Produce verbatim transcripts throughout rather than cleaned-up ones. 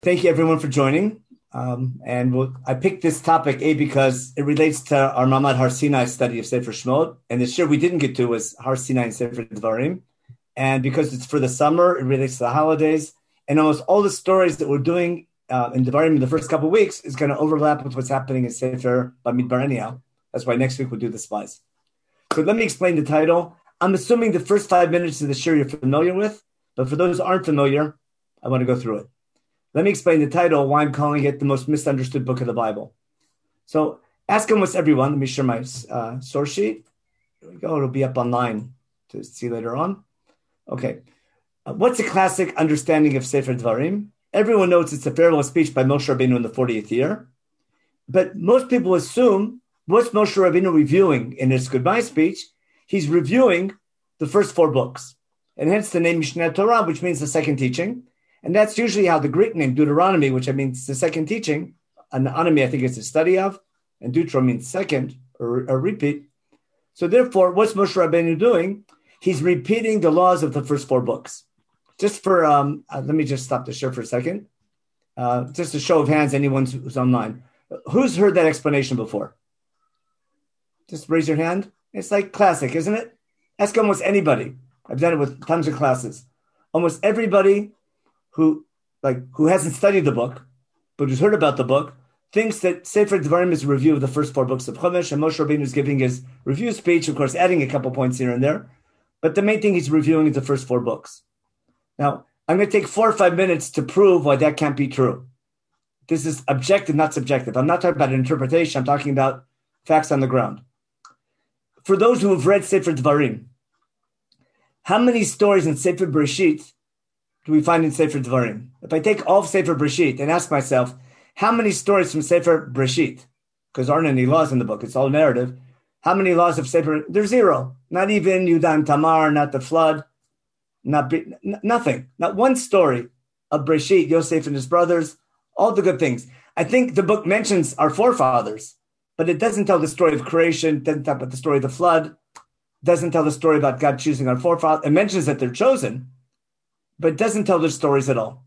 Thank you, everyone, for joining. Um, and we'll, I picked this topic, A, because it relates to our Mamad Har Sinai study of Sefer Shemot. And the shir we didn't get to was Har Sinai and Sefer Devarim. And because it's for the summer, it relates to the holidays. And almost all the stories that we're doing uh, in Devarim in the first couple of weeks is going to overlap with what's happening in Sefer Bamidbar anyhow. That's why next week we'll do the spies. So let me explain the title. I'm assuming the first five minutes of the shir you're familiar with. But for those who aren't familiar, I want to go through it. Let me explain the title, why I'm calling it the most misunderstood book of the Bible. So ask almost everyone. Let me share my uh, source sheet. Here we go. It'll be up online to see later on. Okay. Uh, what's a classic understanding of Sefer Devarim? Everyone knows it's a farewell speech by Moshe Rabbeinu in the fortieth year. But most people assume, what's Moshe Rabbeinu reviewing in his goodbye speech? He's reviewing the first four books. And hence the name Mishneh Torah, which means the second teaching. And that's usually how the Greek name Deuteronomy, which I mean it's the second teaching, and Anomy I think it's a study of, and Deutero means second or a repeat. So therefore, what's Moshe Rabbeinu doing? He's repeating the laws of the first four books. Just for, um, uh, let me just stop the share for a second. Uh, just a show of hands, anyone who's online. Who's heard that explanation before? Just raise your hand. It's like classic, isn't it? Ask almost anybody. I've done it with tons of classes. Almost everybody who like who hasn't studied the book, but who's heard about the book, thinks that Sefer Devarim is a review of the first four books of Chumash, and Moshe Rabbeinu is giving his review speech, of course, adding a couple points here and there. But the main thing he's reviewing is the first four books. Now, I'm going to take four or five minutes to prove why that can't be true. This is objective, not subjective. I'm not talking about an interpretation. I'm talking about facts on the ground. For those who have read Sefer Devarim, how many stories in Sefer Bereshit do we find in Sefer Devarim? If I take all of Sefer Bereshit and ask myself, how many stories from Sefer Bereshit, because there aren't any laws in the book, it's all narrative, how many laws of Sefer? There's zero. Not even Yudah and Tamar, not the flood, not n- nothing. Not one story of Bereshit, Yosef and his brothers, all the good things. I think the book mentions our forefathers, but it doesn't tell the story of creation, doesn't tell about the story of the flood, doesn't tell the story about God choosing our forefathers. It mentions that they're chosen, but it doesn't tell their stories at all.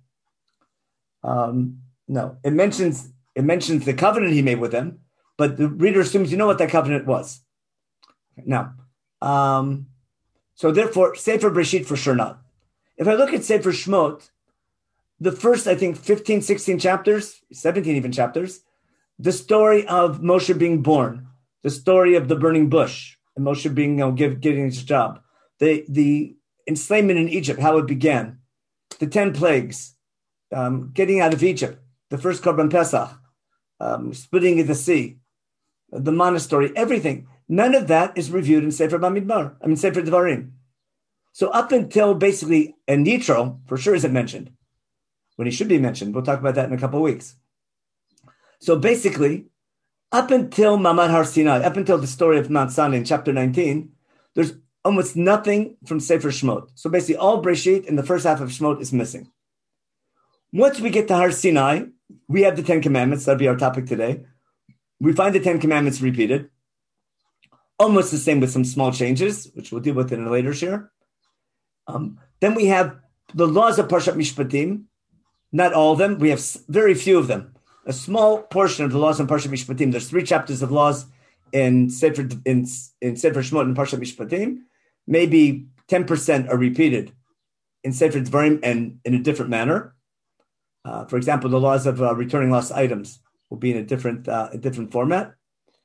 Um, no, it mentions it mentions the covenant he made with them, but the reader assumes you know what that covenant was. Now, um, so therefore, Sefer Bereshit for sure not. If I look at Sefer Shemot, the first, I think, fifteen, sixteen chapters, seventeen even chapters, the story of Moshe being born, the story of the burning bush, and Moshe being, you know, give, getting his job, the the enslavement in Egypt, how it began, the ten plagues, um, getting out of Egypt, the first Korban Pesach, um, splitting of the sea, the monastery, everything. None of that is reviewed in Sefer Bamidbar, I mean Sefer Devarim. So up until basically, and Yitro for sure isn't mentioned, when he should be mentioned. We'll talk about that in a couple of weeks. So basically, up until Mamad Har Sinai, up until the story of Mount Sinai in chapter nineteen, there's almost nothing from Sefer Shemot. So basically all Bereshit in the first half of Shemot is missing. Once we get to Har Sinai, we have the Ten Commandments. That'll be our topic today. We find the Ten Commandments repeated. Almost the same with some small changes, which we'll deal with in a later share. Um, then we have the laws of Parshat Mishpatim. Not all of them. We have very few of them. A small portion of the laws in Parshat Mishpatim. There's three chapters of laws in Sefer, in, in Sefer Shemot and Parshat Mishpatim. Maybe ten percent are repeated in Sefer Devarim and in a different manner. Uh, for example, the laws of uh, returning lost items will be in a different uh, a different format.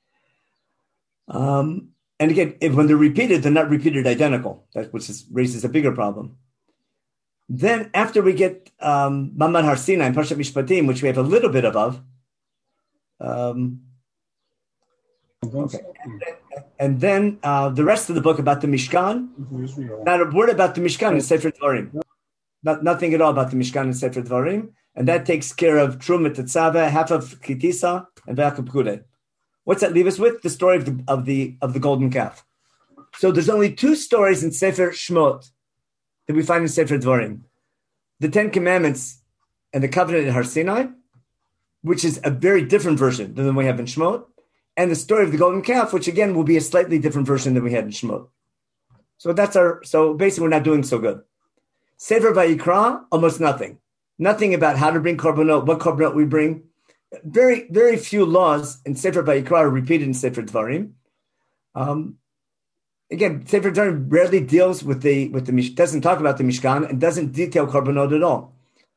Um, and again, if, when they're repeated, they're not repeated identical, that, which is, raises a bigger problem. Then after we get um, Mamad Har Sinai and Parshat Mishpatim, which we have a little bit of, um, okay. and then, and then uh, the rest of the book about the Mishkan, not a word about the Mishkan in Sefer Devarim. Not, nothing at all about the Mishkan in Sefer Devarim. And that takes care of Truma Tetzaveh, half of Kitisa, and V'Yaakov Pekudei. What's that leave us with? The story of the of the of the golden calf. So there's only two stories in Sefer Shemot that we find in Sefer Devarim: the Ten Commandments and the covenant at Har Sinai, which is a very different version than the one we have in Shemot, and the story of the golden calf, which again will be a slightly different version than we had in Shemot. So that's our. So basically, we're not doing so good. Sefer Vayikra, almost nothing. Nothing about how to bring korbanot, what korbanot we bring. Very, very few laws in Sefer Vayikra are repeated in Sefer Dvarim. Um, again, Sefer Dvarim rarely deals with the with the doesn't talk about the Mishkan and doesn't detail korbanot at all.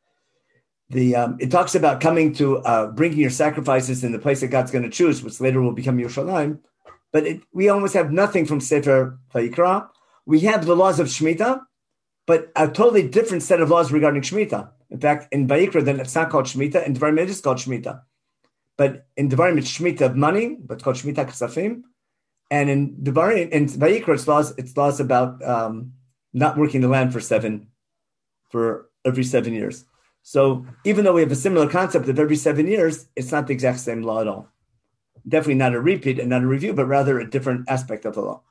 The um, it talks about coming to uh, bringing your sacrifices in the place that God's going to choose, which later will become Yerushalayim. But it, we almost have nothing from Sefer Vayikra. We have the laws of Shemitah, but a totally different set of laws regarding Shemitah. In fact, in Vayikra, then it's not called Shemitah. In Devarim, it is called Shemitah. But in Devarim, it's Shemitah of money, but it's called Shemitah Ksafim. And in Devarim, in Vayikra, it's laws, it's laws about um, not working the land for seven, for every seven years. So even though we have a similar concept of every seven years, it's not the exact same law at all. Definitely not a repeat and not a review, but rather a different aspect of the law.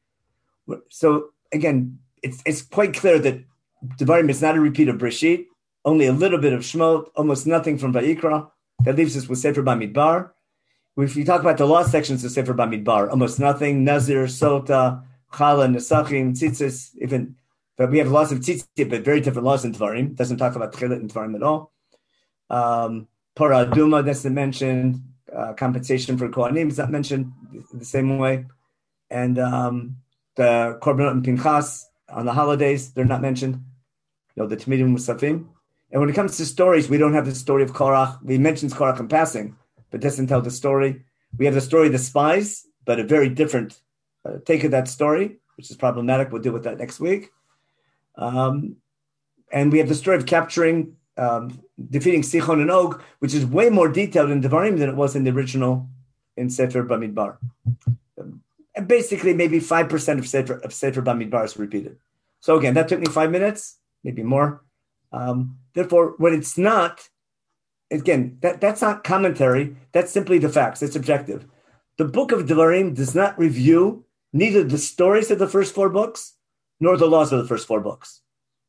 So again, it's it's quite clear that Devarim is not a repeat of Breshit, only a little bit of Shemot, almost nothing from Vayikra. That leaves us with Sefer Bamidbar. If you talk about the law sections of Sefer Bamidbar, almost nothing. Nazir, Sota, Chala, Nesachim, Tzitzis, even... But we have laws of tzitzit, but very different laws in Dvarim. Doesn't talk about tchilit in Dvarim at all. Um, Parah Aduma, that's not mentioned. Uh, compensation for Kohanim is not mentioned the same way. And um, the Korbanot and Pinchas on the holidays, they're not mentioned. You know, the Tamidim Musafim. And when it comes to stories, we don't have the story of Korach. We mentioned Korach in passing, but doesn't tell the story. We have the story of the spies, but a very different uh, take of that story, which is problematic. We'll deal with that next week. Um, and we have the story of capturing, um, defeating Sichon and Og, which is way more detailed in Devarim than it was in the original in Sefer Bamidbar. Um, and basically, maybe five percent of Sefer, of Sefer Bamidbar is repeated. So again, that took me five minutes, maybe more. Um, therefore, when it's not, again, that, that's not commentary. That's simply the facts. It's objective. The book of Devarim does not review neither the stories of the first four books nor the laws of the first four books.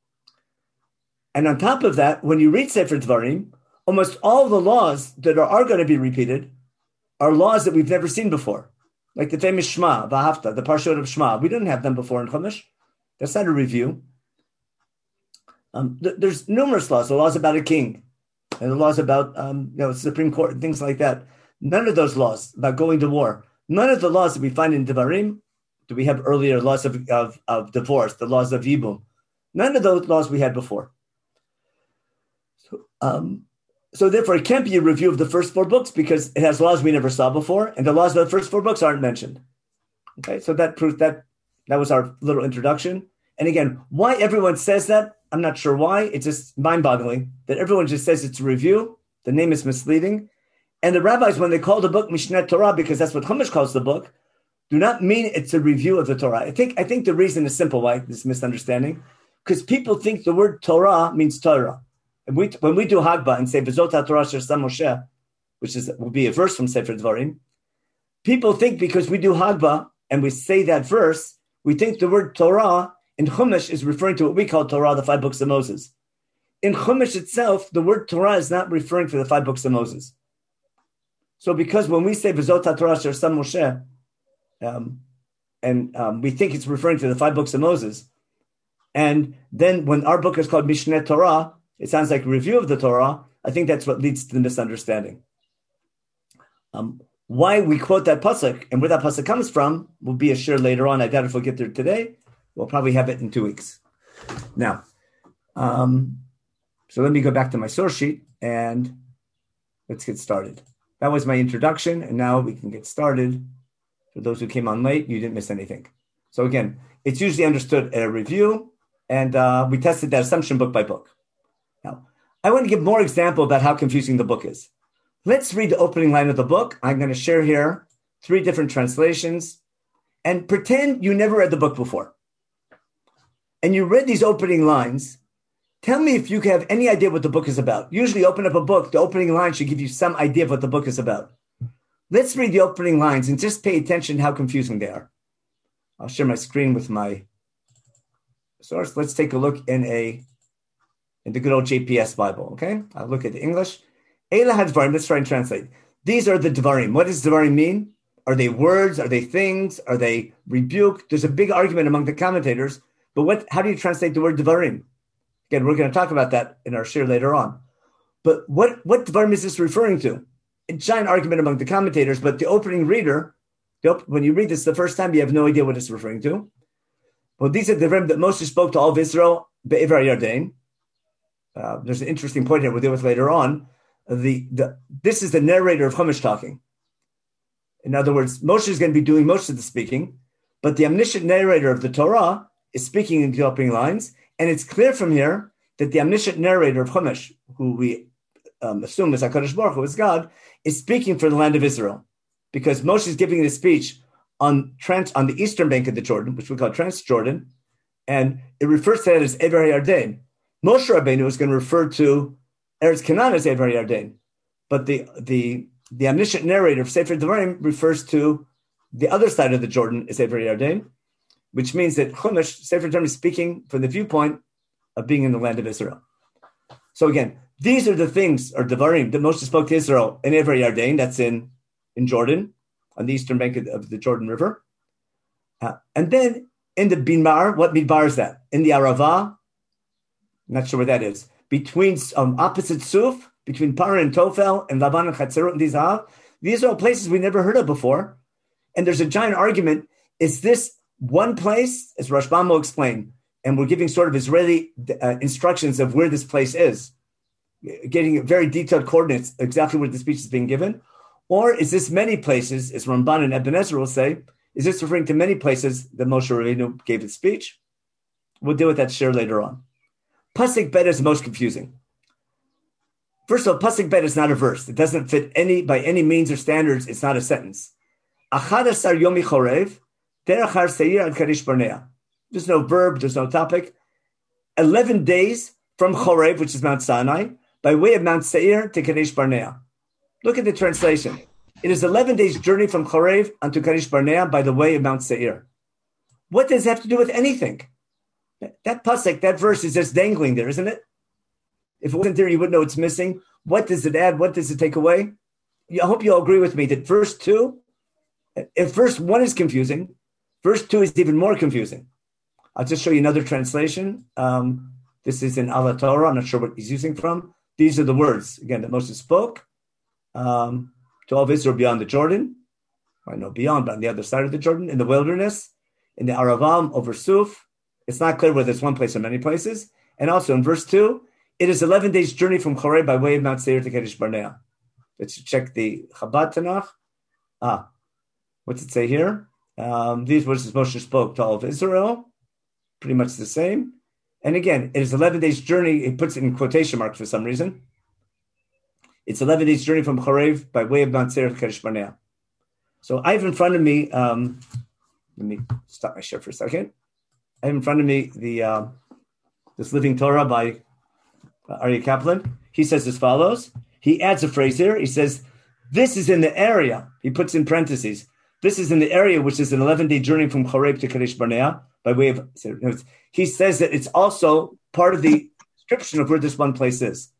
And on top of that, when you read Sefer Dvarim, almost all the laws that are, are going to be repeated are laws that we've never seen before, like the famous Shema, V'ahavta, the Parshot of Shema. We didn't have them before in Chumash. That's not a review. Um, th- there's numerous laws, the laws about a king, and the laws about um, you know, Supreme Court and things like that. None of those laws about going to war, none of the laws that we find in Devarim do we have earlier, laws of, of, of divorce, the laws of Yibum. None of those laws we had before. So, um, so therefore, it can't be a review of the first four books because it has laws we never saw before, and the laws of the first four books aren't mentioned. Okay, so that proves that that was our little introduction. And again, why everyone says that, I'm not sure why. It's just mind-boggling that everyone just says it's a review. The name is misleading. And the rabbis, when they call the book Mishneh Torah, because that's what Chumash calls the book, do not mean it's a review of the Torah. I think I think the reason is simple why this misunderstanding, because people think the word Torah means Torah. And we, when we do Hagbah and say V'zot HaTorah Asher Sam Moshe, which is will be a verse from Sefer Dvarim, people think because we do Hagbah and we say that verse, we think the word Torah in Chumash is referring to what we call Torah, the five books of Moses. In Chumash itself, the word Torah is not referring to the five books of Moses. So because when we say V'zot HaTorah Asher Sam Moshe, Um, and um, we think it's referring to the five books of Moses. And then when our book is called Mishneh Torah, it sounds like a review of the Torah. I think that's what leads to the misunderstanding. Um, why we quote that pasuk and where that pasuk comes from will be a share later on. I doubt if we'll get there today. We'll probably have it in two weeks. Now, um, so let me go back to my source sheet and let's get started. That was my introduction, and now we can get started. For those who came on late, you didn't miss anything. So again, it's usually understood a review, and uh, we tested that assumption book by book. Now, I want to give more example about how confusing the book is. Let's read the opening line of the book. I'm going to share here three different translations, and pretend you never read the book before. And you read these opening lines. Tell me if you have any idea what the book is about. Usually open up a book, the opening line should give you some idea of what the book is about. Let's read the opening lines and just pay attention how confusing they are. I'll share my screen with my source. Let's take a look in a in the good old J P S Bible, okay? I'll look at the English. Eila HaDvarim, let's try and translate. These are the Dvarim. What does Dvarim mean? Are they words? Are they things? Are they rebuke? There's a big argument among the commentators, but what? How do you translate the word Dvarim? Again, we're going to talk about that in our share later on. But what, what Dvarim is this referring to? A giant argument among the commentators, but the opening reader, when you read this the first time, you have no idea what it's referring to. Well, these are the Dvarim that Moshe spoke to all of Israel, Be'ever Yarden. Uh, there's an interesting point here we'll deal with later on. The, the This is the narrator of Chumash talking. In other words, Moshe is going to be doing most of the speaking, but the omniscient narrator of the Torah is speaking in the opening lines, and it's clear from here that the omniscient narrator of Chumash, who we um, assume is HaKadosh Baruch Hu, is God, is speaking for the land of Israel, because Moshe is giving this speech on trans, on the eastern bank of the Jordan, which we call Transjordan, and it refers to that as Ever Yarden. Moshe Rabbeinu is going to refer to Eretz Canaan as Ever Yarden, but the the the omniscient narrator of Sefer Devarim refers to the other side of the Jordan as Ever Yarden, which means that Chumash, Sefer Devarim, is speaking from the viewpoint of being in the land of Israel. So again, these are the things, or Devarim, that Moshe spoke to Israel in Ever Yarden, that's in, in Jordan, on the eastern bank of, of the Jordan River. Uh, and then in the Bimar, what Midbar is that? In the Arava, not sure where that is, between um, opposite Suf, between Paran and Tofel, and Laban and Chatzerot and Dizahav. These are all places we never heard of before. And there's a giant argument. Is this one place, as Rashbam will explain, and we're giving sort of Israeli uh, instructions of where this place is, getting very detailed coordinates, exactly where the speech is being given? Or is this many places, as Ramban and Ibn Ezra will say, is this referring to many places that Moshe Rabbeinu gave his speech? We'll deal with that share later on. Pasuk Bet is the most confusing. First of all, Pasuk Bet is not a verse. It doesn't fit any by any means or standards. It's not a sentence. Achad asar yomi chorev, derachar seir ad Kadesh Barnea. There's no verb. There's no topic. Eleven days from Chorev, which is Mount Sinai, by way of Mount Seir to Kadesh Barnea. Look at the translation. It is eleven days' journey from Chorev unto Kadesh Barnea by the way of Mount Seir. What does it have to do with anything? That pasuk, that verse is just dangling there, isn't it? If it wasn't there, you wouldn't know it's missing. What does it add? What does it take away? I hope you all agree with me that verse two, if verse one is confusing, verse two is even more confusing. I'll just show you another translation. Um, this is in Ala Torah. I'm not sure what he's using from. These are the words, again, that Moses spoke um, to all of Israel beyond the Jordan. I know beyond, but on the other side of the Jordan, in the wilderness, in the Aravam, over Suf. It's not clear whether it's one place or many places. And also in verse two, it is eleven days' journey from Choreb by way of Mount Seir to Kadesh Barnea. Let's check the Chabad Tanakh. Ah, what's it say here? Um, these words Moshe spoke to all of Israel. Pretty much the same. And again, it is eleven days' journey. It puts it in quotation marks for some reason. It's eleven days' journey from Choreb by way of Mount Seir to Kadesh Barnea. So I have in front of me, um, let me stop my share for a second. I have in front of me the uh, this Living Torah by uh, Aryeh Kaplan. He says as follows. He adds a phrase here. He says, this is in the area. He puts in parentheses. This is in the area, which is an eleven-day journey from Choreb to Kadesh Barnea by way of... He says that it's also part of the description of where this one place is.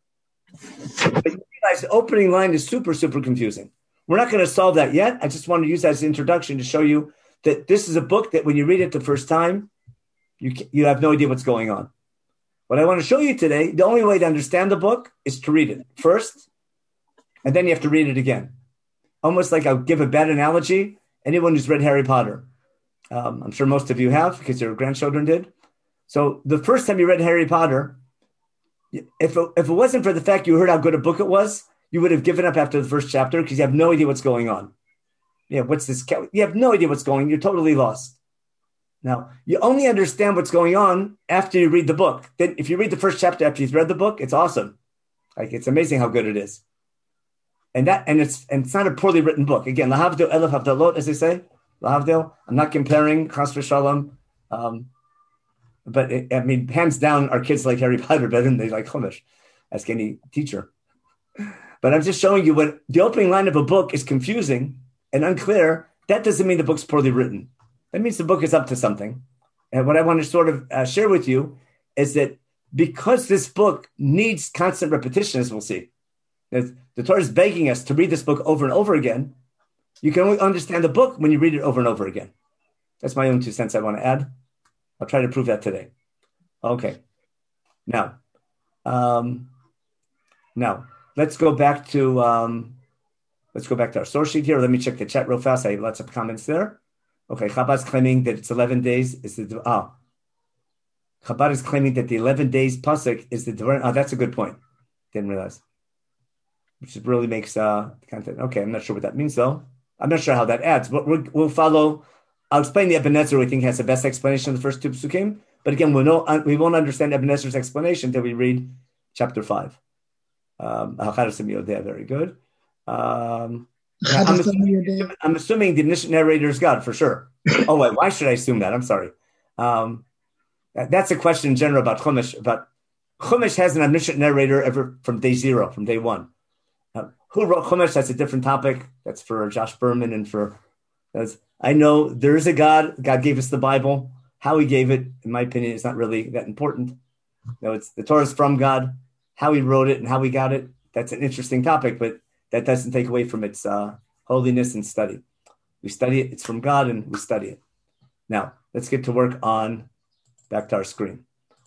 But you realize the opening line is super, super confusing. We're not going to solve that yet. I just want to use that as an introduction to show you that this is a book that when you read it the first time, you you have no idea what's going on. What I want to show you today, the only way to understand the book is to read it first, and then you have to read it again. Almost like I'll give a bad analogy. Anyone who's read Harry Potter, um, I'm sure most of you have because your grandchildren did. So the first time you read Harry Potter, if it, if it wasn't for the fact you heard how good a book it was, you would have given up after the first chapter because you have no idea what's going on. Yeah, what's this? You have no idea what's going on. You're totally lost. Now, you only understand what's going on after you read the book. Then if you read the first chapter after you've read the book, it's awesome. Like, it's amazing how good it is. And that, and it's and it's not a poorly written book. Again, lahavdil elef havdalot, as they say. Lahavdil. I'm not comparing chas v'shalom. Um, but it, I mean, hands down, our kids like Harry Potter better than they like Chumash. Ask any teacher. But I'm just showing you when the opening line of a book is confusing and unclear, that doesn't mean the book's poorly written. That means the book is up to something. And what I want to sort of uh, share with you is that because this book needs constant repetition, as we'll see, the Torah is begging us to read this book over and over again. You can only understand the book when you read it over and over again. That's my own two cents I want to add. I'll try to prove that today. Okay. Now, um, now let's go back to um, let's go back to our source sheet here. Let me check the chat real fast. I have lots of comments there. Okay, Chabad's claiming that it's eleven days. Is the ah? Chabad is claiming that the eleven days pasuk is the Devarim. Oh, that's a good point. Didn't realize. Which really makes uh content. Okay, I'm not sure what that means though. I'm not sure how that adds, but we're, we'll follow. I'll explain the Ibn Ezra. We think has the best explanation of the first two psukim. But again, we'll know, we won't understand Ibn Ezra's explanation until we read chapter five. Um, very good. Um, I'm, assuming, I'm assuming the omniscient narrator is God for sure. Oh wait, why should I assume that? I'm sorry. Um, that, that's a question in general about Chumash. About Chumash has an omniscient narrator ever from day zero, from day one. Uh, who wrote Chumash? That's a different topic. That's for Josh Berman and for. That's, I know there is a God. God gave us the Bible. How he gave it, in my opinion, is not really that important. No, it's the Torah is from God. How he wrote it and how he got it, that's an interesting topic, but that doesn't take away from its uh, holiness and study. We study it, it's from God, and we study it. Now, let's get to work on, back to our screen.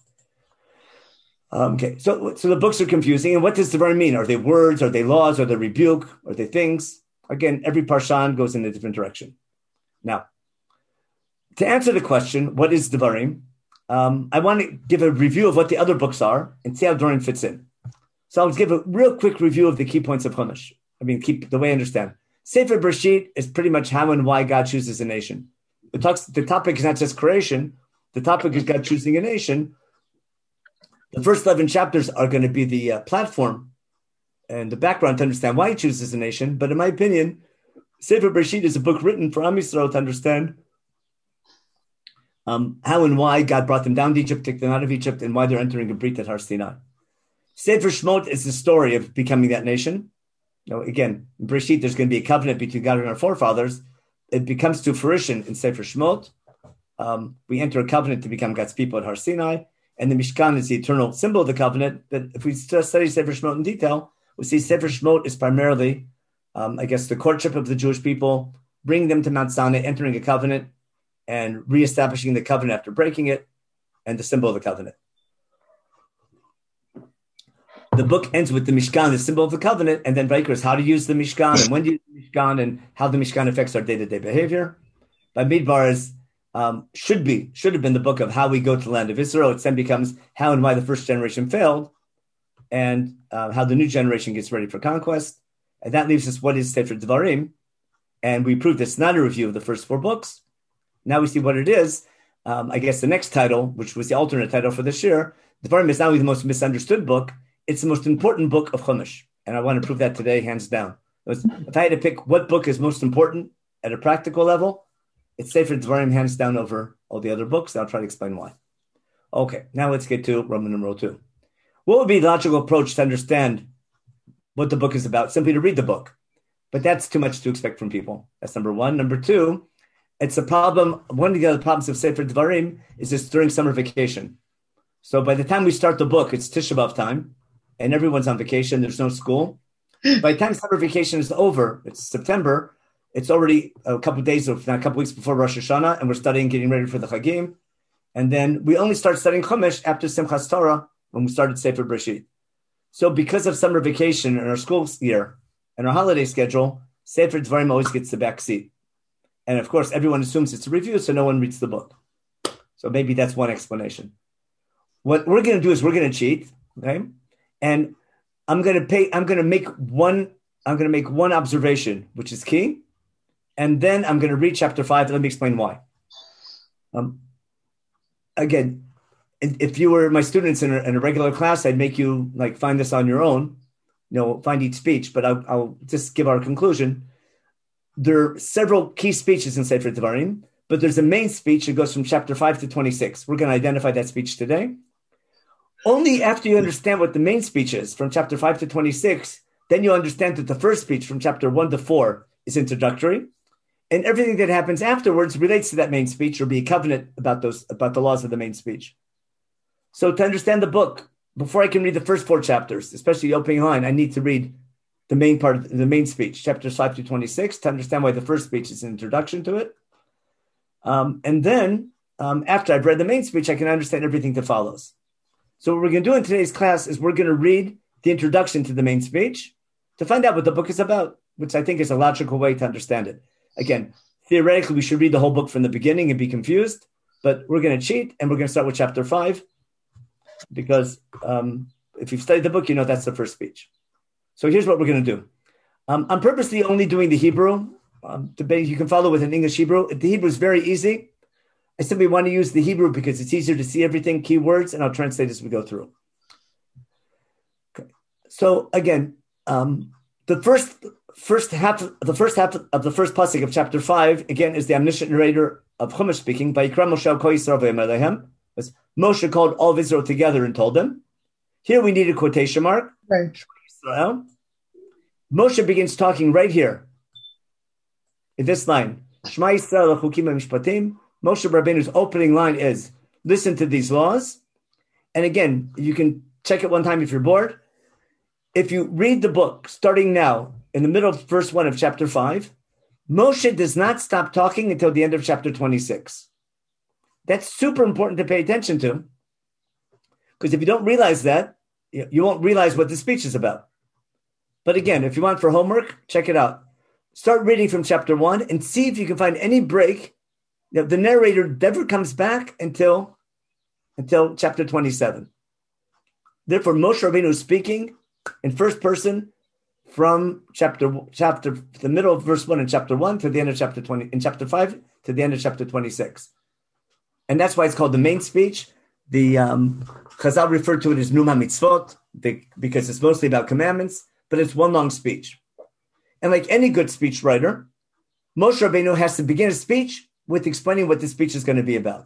Um, okay, so, so the books are confusing, and what does Devarim mean? Are they words? Are they laws? Are they rebuke? Are they things? Again, every parshan goes in a different direction. Now, to answer the question, what is Devarim? Um, I want to give a review of what the other books are and see how Devarim fits in. So I'll give a real quick review of the key points of Chumash. I mean, keep the way I understand. Sefer Bereshit is pretty much how and why God chooses a nation. It talks. The topic is not just creation. The topic is God choosing a nation. The first eleven chapters are going to be the uh, platform and the background to understand why he chooses a nation. But in my opinion, Sefer Bereshit is a book written for Am Yisrael to understand Um, how and why God brought them down to Egypt, took them out of Egypt, and why they're entering a Brit at Har Sinai. Sefer Shemot is the story of becoming that nation. You know, again, in Bereshit, there's going to be a covenant between God and our forefathers. It becomes to fruition in Sefer Shemot. Um, we enter a covenant to become God's people at Har Sinai, and the Mishkan is the eternal symbol of the covenant. But if we study Sefer Shemot in detail, we see Sefer Shemot is primarily, um, I guess, the courtship of the Jewish people, bringing them to Mount Sinai, entering a covenant, and reestablishing the covenant after breaking it, and the symbol of the covenant. The book ends with the Mishkan, the symbol of the covenant, and then Vayikra is how to use the Mishkan, and when to use the Mishkan, and how the Mishkan affects our day-to-day behavior. Bamidbar is, um, should be, should have been the book of how we go to the land of Israel. It then becomes how and why the first generation failed, and uh, how the new generation gets ready for conquest. And that leaves us what is Sefer Devarim, and we proved it's not a review of the first four books. Now we see what it is. Um, I guess the next title, which was the alternate title for this year, Devarim is not only the most misunderstood book, it's the most important book of Chumash. And I want to prove that today, hands down. If I had to pick what book is most important at a practical level, it's Sefer Devarim, hands down, over all the other books. I'll try to explain why. Okay, now let's get to Roman numeral two. What would be the logical approach to understand what the book is about? Simply to read the book. But that's too much to expect from people. That's number one. Number two, it's a problem. One of the other problems of Sefer Devarim is it's during summer vacation. So by the time we start the book, it's Tisha B'Av time, and everyone's on vacation. There's no school. By the time summer vacation is over, it's September. It's already a couple of days, or not a couple of weeks before Rosh Hashanah, and we're studying, getting ready for the Chagim. And then we only start studying Chumash after Simchas Torah when we started Sefer Bereshit. So because of summer vacation and our school year and our holiday schedule, Sefer Devarim always gets the back seat. And of course, everyone assumes it's a review, so no one reads the book. So maybe that's one explanation. What we're going to do is we're going to cheat, okay? And I'm going to pay. I'm going to make one. I'm going to make one observation, which is key, and then I'm going to read chapter five. Let me explain why. Um, again, if you were my students in a, in a regular class, I'd make you like find this on your own. You know, find each speech, but I'll, I'll just give our conclusion. There are several key speeches in Sefer Devarim, but there's a main speech that goes from chapter five to twenty-six. We're going to identify that speech today. Only after you understand what the main speech is from chapter five to twenty-six, then you understand that the first speech from chapter one to four is introductory, and everything that happens afterwards relates to that main speech or be a covenant about those about the laws of the main speech. So to understand the book, before I can read the first four chapters, especially the opening line, I need to read the main part of the main speech, chapters five to twenty-six, to understand why the first speech is an introduction to it. Um, and then um, after I've read the main speech, I can understand everything that follows. So what we're going to do in today's class is we're going to read the introduction to the main speech to find out what the book is about, which I think is a logical way to understand it. Again, theoretically, we should read the whole book from the beginning and be confused, but we're going to cheat, and we're going to start with chapter five, because um, if you've studied the book, you know that's the first speech. So here's what we're going to do. Um, I'm purposely only doing the Hebrew. Um, debate, you can follow with an English Hebrew. The Hebrew is very easy. I simply want to use the Hebrew because it's easier to see everything, keywords, and I'll translate as we go through. Okay. So again, um, the first first half, the first half of the first pasuk of chapter five, again, is the omniscient narrator of Chumash speaking. Vayikra Moshe al kol Yisrael v'yomer lehem. Moshe called all of Israel together and told them. Here we need a quotation mark. Right. Israel. Moshe begins talking right here in this line. Shema Yisrael l'chukim ha'mishpatim. Moshe Rabbeinu's opening line is, listen to these laws. And again, you can check it one time if you're bored. If you read the book, starting now, in the middle of verse one of chapter five, Moshe does not stop talking until the end of chapter twenty-six. That's super important to pay attention to, because if you don't realize that, you won't realize what the speech is about. But again, if you want for homework, check it out. Start reading from chapter one and see if you can find any break. You know, the narrator never comes back until, until chapter twenty-seven. Therefore, Moshe Rabbeinu is speaking in first person from chapter chapter the middle of verse one in chapter one to the end of chapter twenty in chapter five to the end of chapter twenty-six. And that's why it's called the main speech. The um, Chazal referred to it as Num HaMitzvot, the, because it's mostly about commandments, but it's one long speech. And like any good speech writer, Moshe Rabbeinu has to begin a speech with explaining what the speech is going to be about.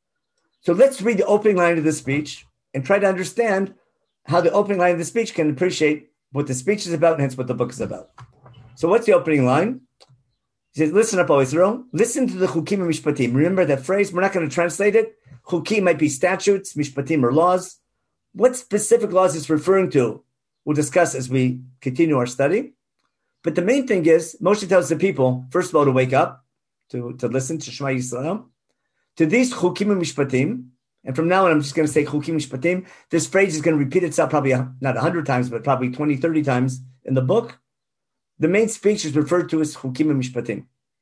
So let's read the opening line of the speech and try to understand how the opening line of the speech can appreciate what the speech is about and hence what the book is about. So what's the opening line? He says, listen up, O Israel. Listen to the chukim and mishpatim. Remember that phrase? We're not going to translate it. Chukim might be statutes, mishpatim are laws. What specific laws it's referring to, we'll discuss as we continue our study. But the main thing is, Moshe tells the people, first of all, to wake up, to, to listen to Shema Yisrael, to these chukim and mishpatim. And from now on, I'm just going to say chukim mishpatim. This phrase is going to repeat itself probably not one hundred times, but probably twenty, thirty times in the book. The main speech is referred to as chukim and mishpatim.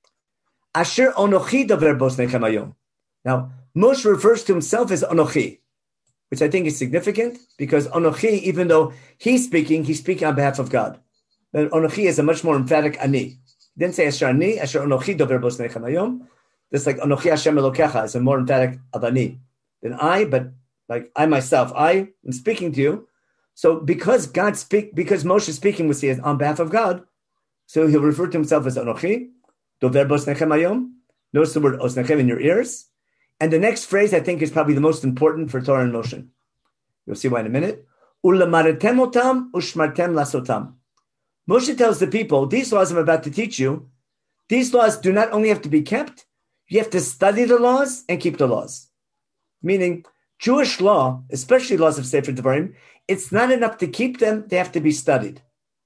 Asher onochi dover bosnechem hayom. Now, Moshe refers to himself as onochi, which I think is significant because onochi, even though he's speaking, he's speaking on behalf of God. But onochi is a much more emphatic ani. He didn't say asher ani, asher onochi dover bosnechem hayom. Just like onochi Hashem Elokecha is a more emphatic of ani than I, but like I myself, I am speaking to you. So because God speak, because Moshe is speaking with you on behalf of God, so he'll refer to himself as Anochi, Dover Bosnechem Hayom. Notice the word Osnechem in your ears. And the next phrase I think is probably the most important for Torah in motion. You'll see why in a minute. Ulamaretem otam ushmartem lasotam. Moshe tells the people, these laws I'm about to teach you, these laws do not only have to be kept, you have to study the laws and keep the laws. Meaning, Jewish law, especially laws of Sefer Devarim, it's not enough to keep them, they have to be studied.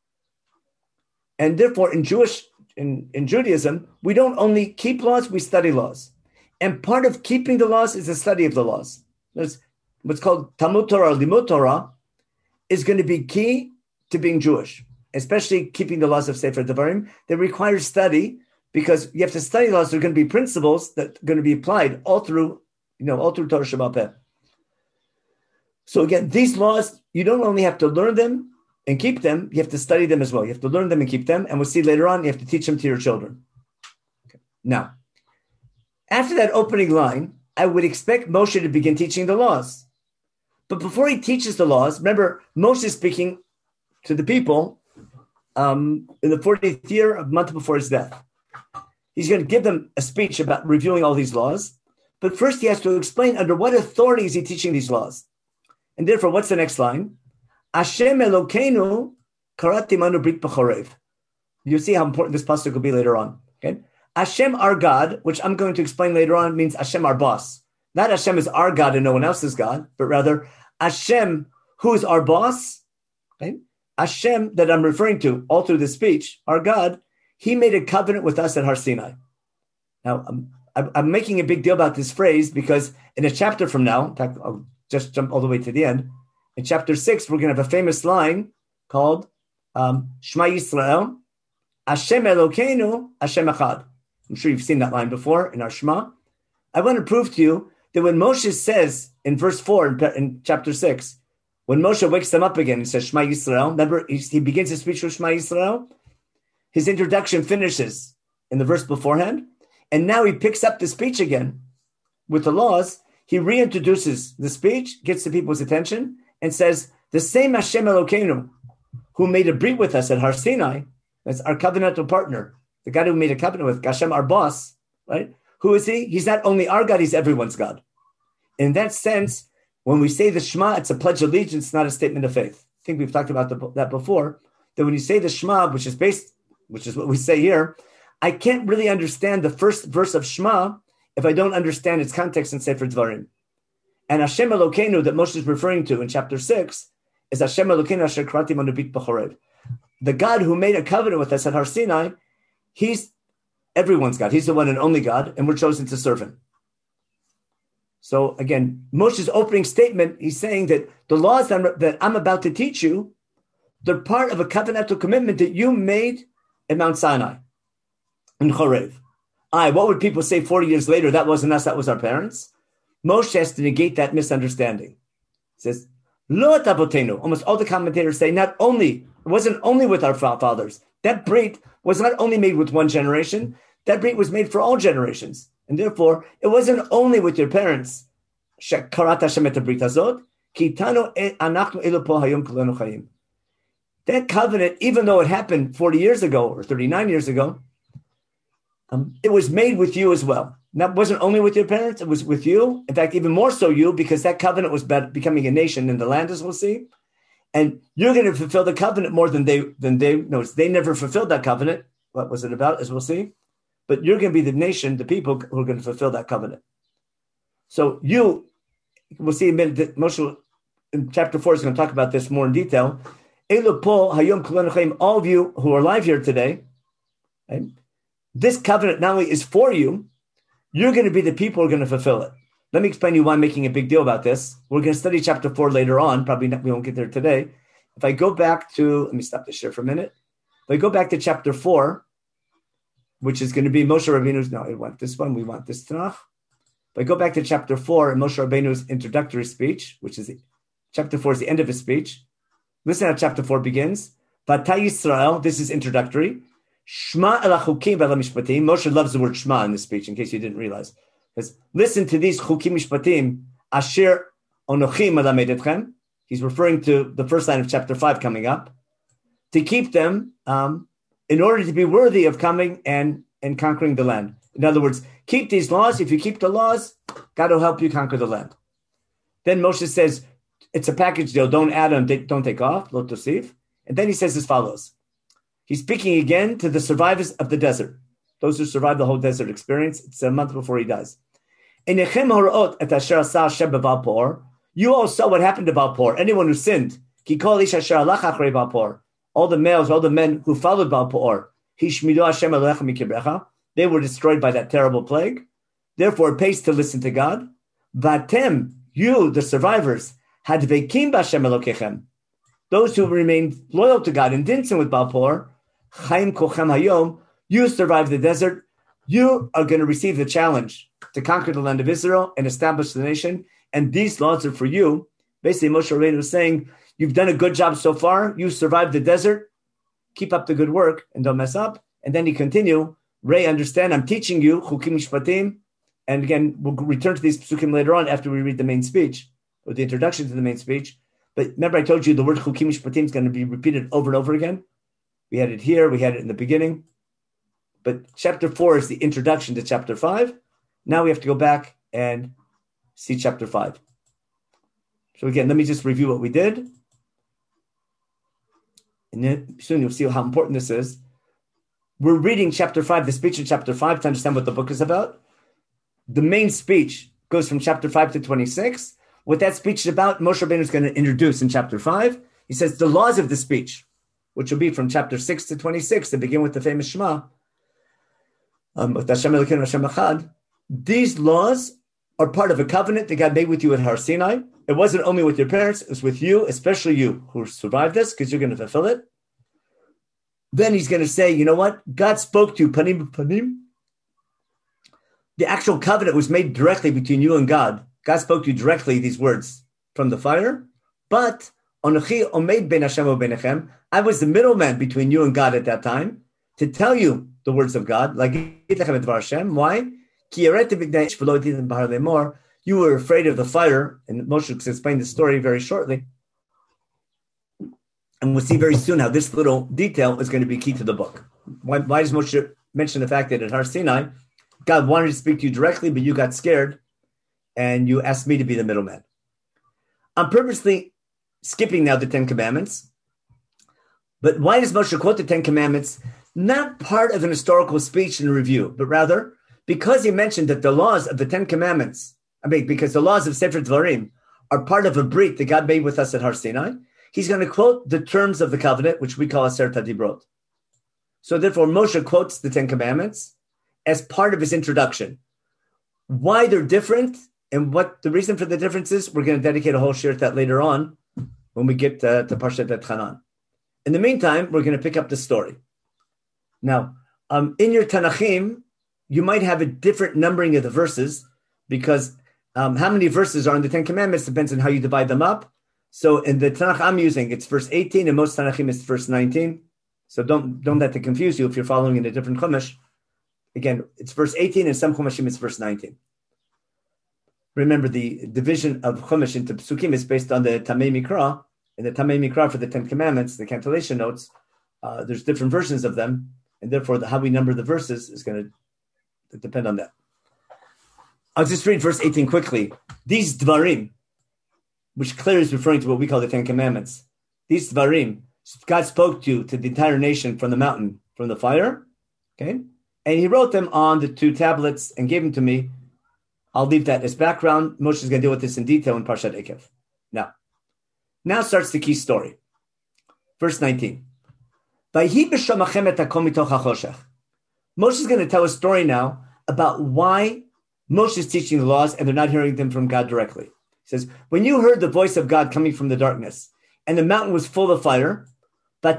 And therefore, in Jewish, in, in Judaism, we don't only keep laws, we study laws. And part of keeping the laws is the study of the laws. There's what's called Talmud Torah or Limud Torah is going to be key to being Jewish, especially keeping the laws of Sefer Devarim. They require study because you have to study laws. There are going to be principles that are going to be applied all through, you know, all through Torah Sheba'al Peh. So again, these laws, you don't only have to learn them and keep them, you have to study them as well. You have to learn them and keep them. And we'll see later on, you have to teach them to your children. Okay. Now, after that opening line, I would expect Moshe to begin teaching the laws. But before he teaches the laws, remember, Moshe is speaking to the people um, in the fortieth year, a month before his death. He's going to give them a speech about reviewing all these laws. But first he has to explain under what authority is he teaching these laws. And therefore, what's the next line? Hashem Elokeinu karati manu brit b'chorev. You'll see how important this pasuk will be later on. Okay, Hashem our God, which I'm going to explain later on, means Hashem our boss. Not Hashem is our God and no one else is God, but rather Hashem, who is our boss. Okay? Hashem that I'm referring to all through this speech, our God, he made a covenant with us at Har Sinai. Now, I'm, I'm making a big deal about this phrase because in a chapter from now, in fact, I'll just jump all the way to the end. In chapter six, we're going to have a famous line called um, Shema Yisrael, Hashem Elokeinu, Hashem Echad. I'm sure you've seen that line before in our Shema. I want to prove to you that when Moshe says in verse four in, in chapter six, when Moshe wakes them up again and says Shema Yisrael, remember he, he begins his speech with Shema Yisrael. His introduction finishes in the verse beforehand, and now he picks up the speech again with the laws. He reintroduces the speech, gets the people's attention, and says, the same Hashem Elokeinu, who made a brit with us at Har Sinai, that's our covenantal partner, the God who made a covenant with Hashem, our boss, right? Who is he? He's not only our God, he's everyone's God. In that sense, when we say the Shema, it's a pledge of allegiance, not a statement of faith. I think we've talked about the, that before, that when you say the Shema, which is based, which is what we say here, I can't really understand the first verse of Shema if I don't understand its context in Sefer Dvarim. And Hashem Elokeinu that Moshe is referring to in chapter six is Hashem Elokeinu Asher Karati Manu Brit B'Chorev. The God who made a covenant with us at Har Sinai, he's everyone's God. He's the one and only God, and we're chosen to serve him. So again, Moshe's opening statement, he's saying that the laws that I'm, that I'm about to teach you, they're part of a covenantal commitment that you made at Mount Sinai in Chorev. Aye, what would people say forty years later? That wasn't us, that was our parents. Moshe has to negate that misunderstanding. He says, Lo Tabotenu. Almost all the commentators say not only, it wasn't only with our fathers. That brit was not only made with one generation, that brit was made for all generations. And therefore, it wasn't only with your parents. That covenant, even though it happened forty years ago or thirty-nine years ago, um, it was made with you as well. That wasn't only with your parents, it was with you. In fact, even more so you, because that covenant was becoming a nation in the land, as we'll see. And you're going to fulfill the covenant more than they, than they, no, they never fulfilled that covenant. What was it about, as we'll see? But you're going to be the nation, the people who are going to fulfill that covenant. So you, we'll see in a minute that Moshe in chapter four is going to talk about this more in detail. All of you who are alive here today, right? This covenant not only is for you, you're going to be the people who are going to fulfill it. Let me explain to you why I'm making a big deal about this. We're going to study chapter four later on. Probably not, we won't get there today. If I go back to, let me stop the share for a minute. If I go back to chapter four, which is going to be Moshe Rabbeinu's, no, we want this one, we want this Tanakh. If I go back to chapter four and Moshe Rabbeinu's introductory speech, which is, chapter four is the end of his speech. Listen how chapter four begins. Vata Yisrael, this is introductory. Shema el chukim ve'el mishpatim. Moshe loves the word Shema in this speech, in case you didn't realize. Because listen to these chukim mishpatim, asher onochim melamed etchem. He's referring to the first line of chapter five coming up. To keep them, um, in order to be worthy of coming and, and conquering the land. In other words, keep these laws. If you keep the laws, God will help you conquer the land. Then Moshe says, it's a package deal. Don't add on, don't take off. Lo tosif. And then he says as follows. He's speaking again to the survivors of the desert, those who survived the whole desert experience. It's a month before he dies. You all saw what happened to Balpor. Anyone who sinned, all the males, all the men who followed Balpor, they were destroyed by that terrible plague. Therefore, it pays to listen to God. Vatem, you, the survivors, had vekim b'Hashem Elokechem. Those who remained loyal to God and didn't sin with Balpor, Chaim Kochem Hayom, you survived the desert. You are going to receive the challenge to conquer the land of Israel and establish the nation. And these laws are for you. Basically, Moshe Rabbeinu was saying, you've done a good job so far. You survived the desert. Keep up the good work and don't mess up. And then he continue, Ray, understand, I'm teaching you, Chukim Mishpatim. And again, we'll return to these psukim later on after we read the main speech, or the introduction to the main speech. But remember I told you the word Chukim Mishpatim is going to be repeated over and over again. We had it here, we had it in the beginning. But chapter four is the introduction to chapter five. Now we have to go back and see chapter five. So again, let me just review what we did. And then soon you'll see how important this is. We're reading chapter five, the speech in chapter five, to understand what the book is about. The main speech goes from chapter five to twenty-six. What that speech is about, Moshe Rabbeinu is going to introduce in chapter five. He says the laws of the speech, which will be from chapter six to twenty-six, to begin with the famous Shema. Um, with Hashem Elokeinu Hashem Echad. These laws are part of a covenant that God made with you at Har Sinai. It wasn't only with your parents, it was with you, especially you who survived this, because you're going to fulfill it. Then he's going to say, you know what? God spoke to you, panim panim. The actual covenant was made directly between you and God. God spoke to you directly these words from the fire. But Onochi omeid ben Hashem u'benechem, I was the middleman between you and God at that time to tell you the words of God. Like why? You were afraid of the fire, and Moshe will explain the story very shortly. And we'll see very soon how this little detail is going to be key to the book. Why, why does Moshe mention the fact that at Har Sinai, God wanted to speak to you directly, but you got scared, and you asked me to be the middleman? I'm purposely skipping now the Ten Commandments. But why does Moshe quote the Ten Commandments? Not part of an historical speech and review, but rather because he mentioned that the laws of the Ten Commandments, I mean, because the laws of Sefer Dvarim are part of a brit that God made with us at Har Sinai, he's going to quote the terms of the covenant, which we call Aseret HaDibrot. So therefore, Moshe quotes the Ten Commandments as part of his introduction. Why they're different and what the reason for the difference is, we're going to dedicate a whole shir to that later on when we get uh, to Parshat Etchanan. In the meantime, we're going to pick up the story. Now, um, in your Tanachim, you might have a different numbering of the verses because um, how many verses are in the Ten Commandments depends on how you divide them up. So in the Tanakh I'm using, it's verse eighteen, and most Tanachim is verse nineteen. So don't don't let that confuse you if you're following in a different Chumash. Again, it's verse eighteen, and some Chumashim it's verse nineteen. Remember, the division of Chumash into Psukim is based on the Tamei Mikra. And the Tamei Mikra for the Ten Commandments, the cantillation notes, uh, there's different versions of them. And therefore, the, how we number the verses is going to depend on that. I'll just read verse eighteen quickly. These Dvarim, which clearly is referring to what we call the Ten Commandments. These Dvarim, God spoke to, to the entire nation from the mountain, from the fire. Okay? And he wrote them on the two tablets and gave them to me. I'll leave that as background. Moshe is going to deal with this in detail in Parshat Ekev. Now, now starts the key story. Verse nineteen. Moshe is going to tell a story now about why Moshe is teaching the laws and they're not hearing them from God directly. He says, when you heard the voice of God coming from the darkness and the mountain was full of fire, all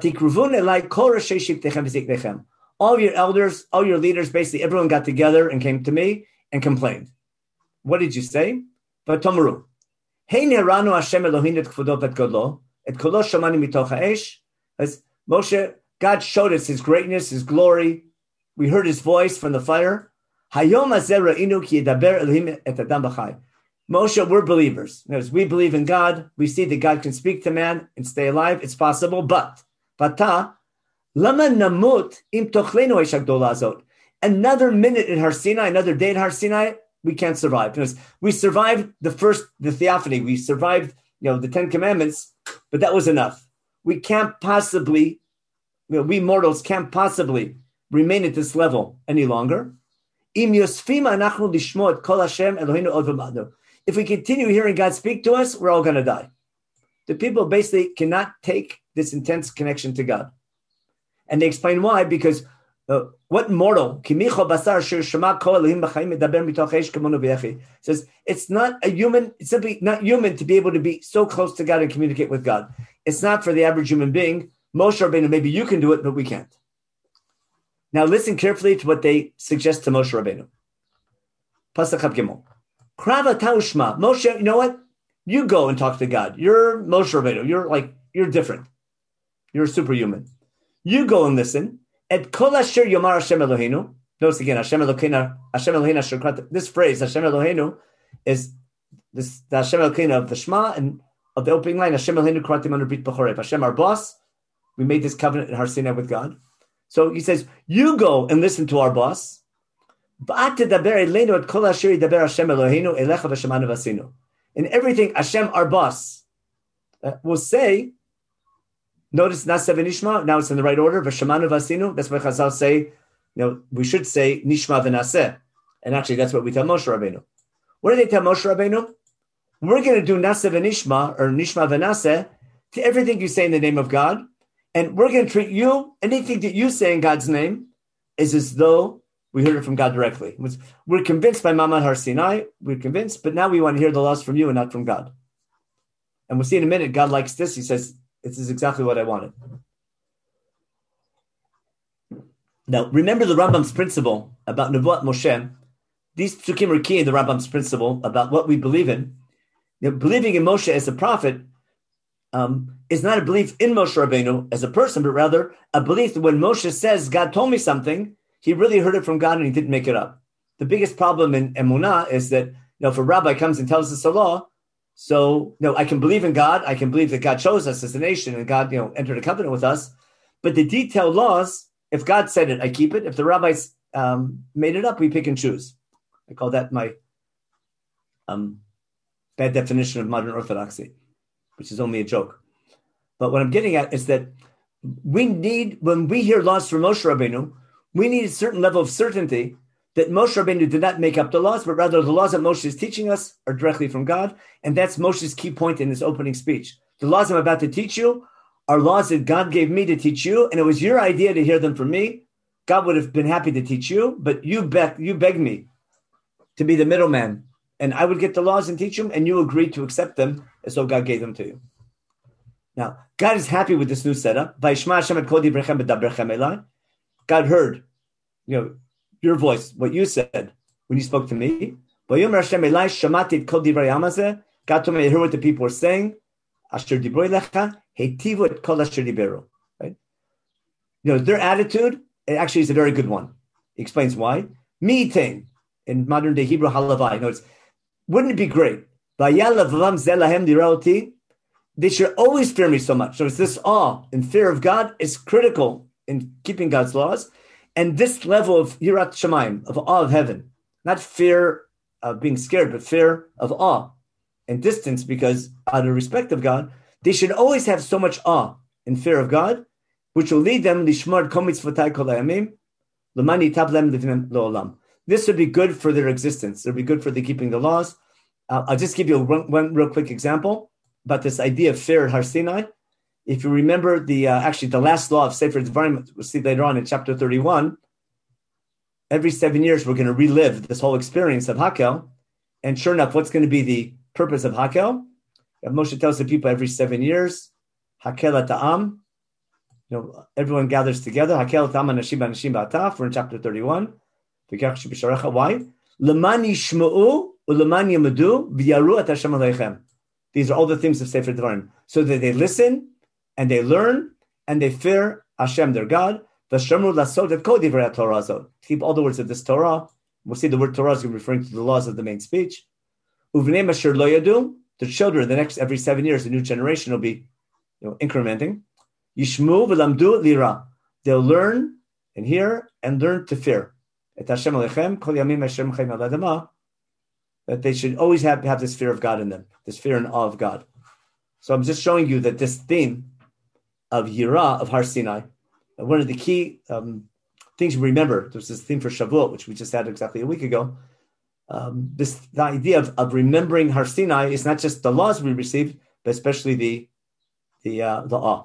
your elders, all your leaders, basically everyone got together and came to me and complained. What did you say? V'tomaru, Hey neranu Hashem Elohim et kvodo et godlo, et kolo shamani mitoch ha'esh. As Moshe, God showed us His greatness, His glory. We heard His voice from the fire. Hayom hazeh ra'inu ki yedaber Elohim et adam b'chai. Moshe, we're believers. As we believe in God, we see that God can speak to man and stay alive. It's possible, but Vata, lama namut im tochlenu ha'esh hagdola azot. Another minute in Har Sinai, another day in Har Sinai, we can't survive. Because we survived the first, the theophany. We survived, you know, the Ten Commandments, but that was enough. We can't possibly, you know, we mortals can't possibly remain at this level any longer. If we continue hearing God speak to us, we're all going to die. The people basically cannot take this intense connection to God. And they explain why, because uh, what mortal says it's not a human, it's simply not human to be able to be so close to God and communicate with God. It's not for the average human being. Moshe Rabbeinu, maybe you can do it, but we can't. Now listen carefully to what they suggest to Moshe Rabbeinu. Pasuk Gimel. Krava Taushma. Moshe, you know what? You go and talk to God. You're Moshe Rabbeinu. You're like, you're different. You're superhuman. You go and listen. Et kol asher yomar Hashem Eloheinu. Notice again, Hashem Eloheinu, Hashem Eloheinu asher krat. This phrase, Hashem Eloheinu, is this the Hashem Eloheinu of the Shema and of the opening line, Hashem Eloheinu kratim under Brit B'chorev. Hashem, our boss. We made this covenant in Har Sinai with God. So he says, you go and listen to our boss. And everything Hashem, our boss, uh, will say. Notice Nasa v'nishma, now it's in the right order. V'shamanu v'asinu, that's why Chazal say, you know, we should say nishma v'naseh. And actually, that's what we tell Moshe Rabbeinu. What do they tell Moshe Rabbeinu? We're going to do Nasa v'nishma, or nishma v'naseh, to everything you say in the name of God. And we're going to treat you, anything that you say in God's name, is as though we heard it from God directly. We're convinced by Mamad Har Sinai, we're convinced, but now we want to hear the laws from you and not from God. And we'll see in a minute, God likes this. He says, this is exactly what I wanted. Now, remember the Rambam's principle about Nevuat Moshe. These psukim are key in the Rambam's principle about what we believe in. You know, believing in Moshe as a prophet um, is not a belief in Moshe Rabbeinu as a person, but rather a belief that when Moshe says, God told me something, he really heard it from God and he didn't make it up. The biggest problem in Emunah is that, you know, if a rabbi comes and tells us a law, so, you know, I can believe in God, I can believe that God chose us as a nation and God, you know, entered a covenant with us, but the detailed laws, if God said it, I keep it. If the rabbis um, made it up, we pick and choose. I call that my um, bad definition of modern orthodoxy, which is only a joke. But what I'm getting at is that we need, when we hear laws from Moshe Rabbeinu, we need a certain level of certainty that Moshe Rabbeinu did not make up the laws, but rather the laws that Moshe is teaching us are directly from God. And that's Moshe's key point in his opening speech. The laws I'm about to teach you are laws that God gave me to teach you, and it was your idea to hear them from me. God would have been happy to teach you, but you beg, you begged me to be the middleman, and I would get the laws and teach them, and you agreed to accept them, and so God gave them to you. Now, God is happy with this new setup. God heard, you know, your voice, what you said when you spoke to me. God told me I heard what the people were saying. Right? You know, their attitude, it actually is a very good one. He explains why. Meeting in modern day Hebrew halavai. Notice, wouldn't it be great? They should always fear me so much. So it's this awe and fear of God is critical in keeping God's laws. And this level of yirat shamayim, of awe of heaven, not fear of being scared, but fear of awe and distance, because out of respect of God, they should always have so much awe and fear of God, which will lead them lishmar kol mitzvotai kol hayamim, lemani tab lem livnim lo'olam. This would be good for their existence. It would be good for the keeping the laws. Uh, I'll just give you one, one real quick example about this idea of fear at Har Sinai. If you remember the uh, actually the last law of Sefer Devarim, we'll see later on in chapter thirty-one. Every seven years, we're going to relive this whole experience of Hakel. And sure enough, what's going to be the purpose of Hakel? Moshe tells the people every seven years, Hakel ata'am. You know, everyone gathers together. Hakel ata'am anashim anashim ba'ataf. We're in chapter thirty-one. Why? Leman yishma'u uleman yamadu v'yaru et Hashem aleichem. These are all the things of Sefer Devarim. So that they listen, and they learn, and they fear Hashem, their God. Keep all the words of this Torah. We'll see the word Torah is referring to the laws of the main speech. The children, the next every seven years, the new generation will be, you know, incrementing. Yishmu v'lamdu lira. They'll learn and hear and learn to fear. Et Hashem alechem kol yamim Hashem chayim al adama. That they should always have, have this fear of God in them, this fear and awe of God. So I'm just showing you that this theme of Yirah, of Har Sinai, one of the key um, things you remember, there's this theme for Shavuot, which we just had exactly a week ago. Um, this the idea of, of remembering Har Sinai is not just the laws we received, but especially the the uh, the awe.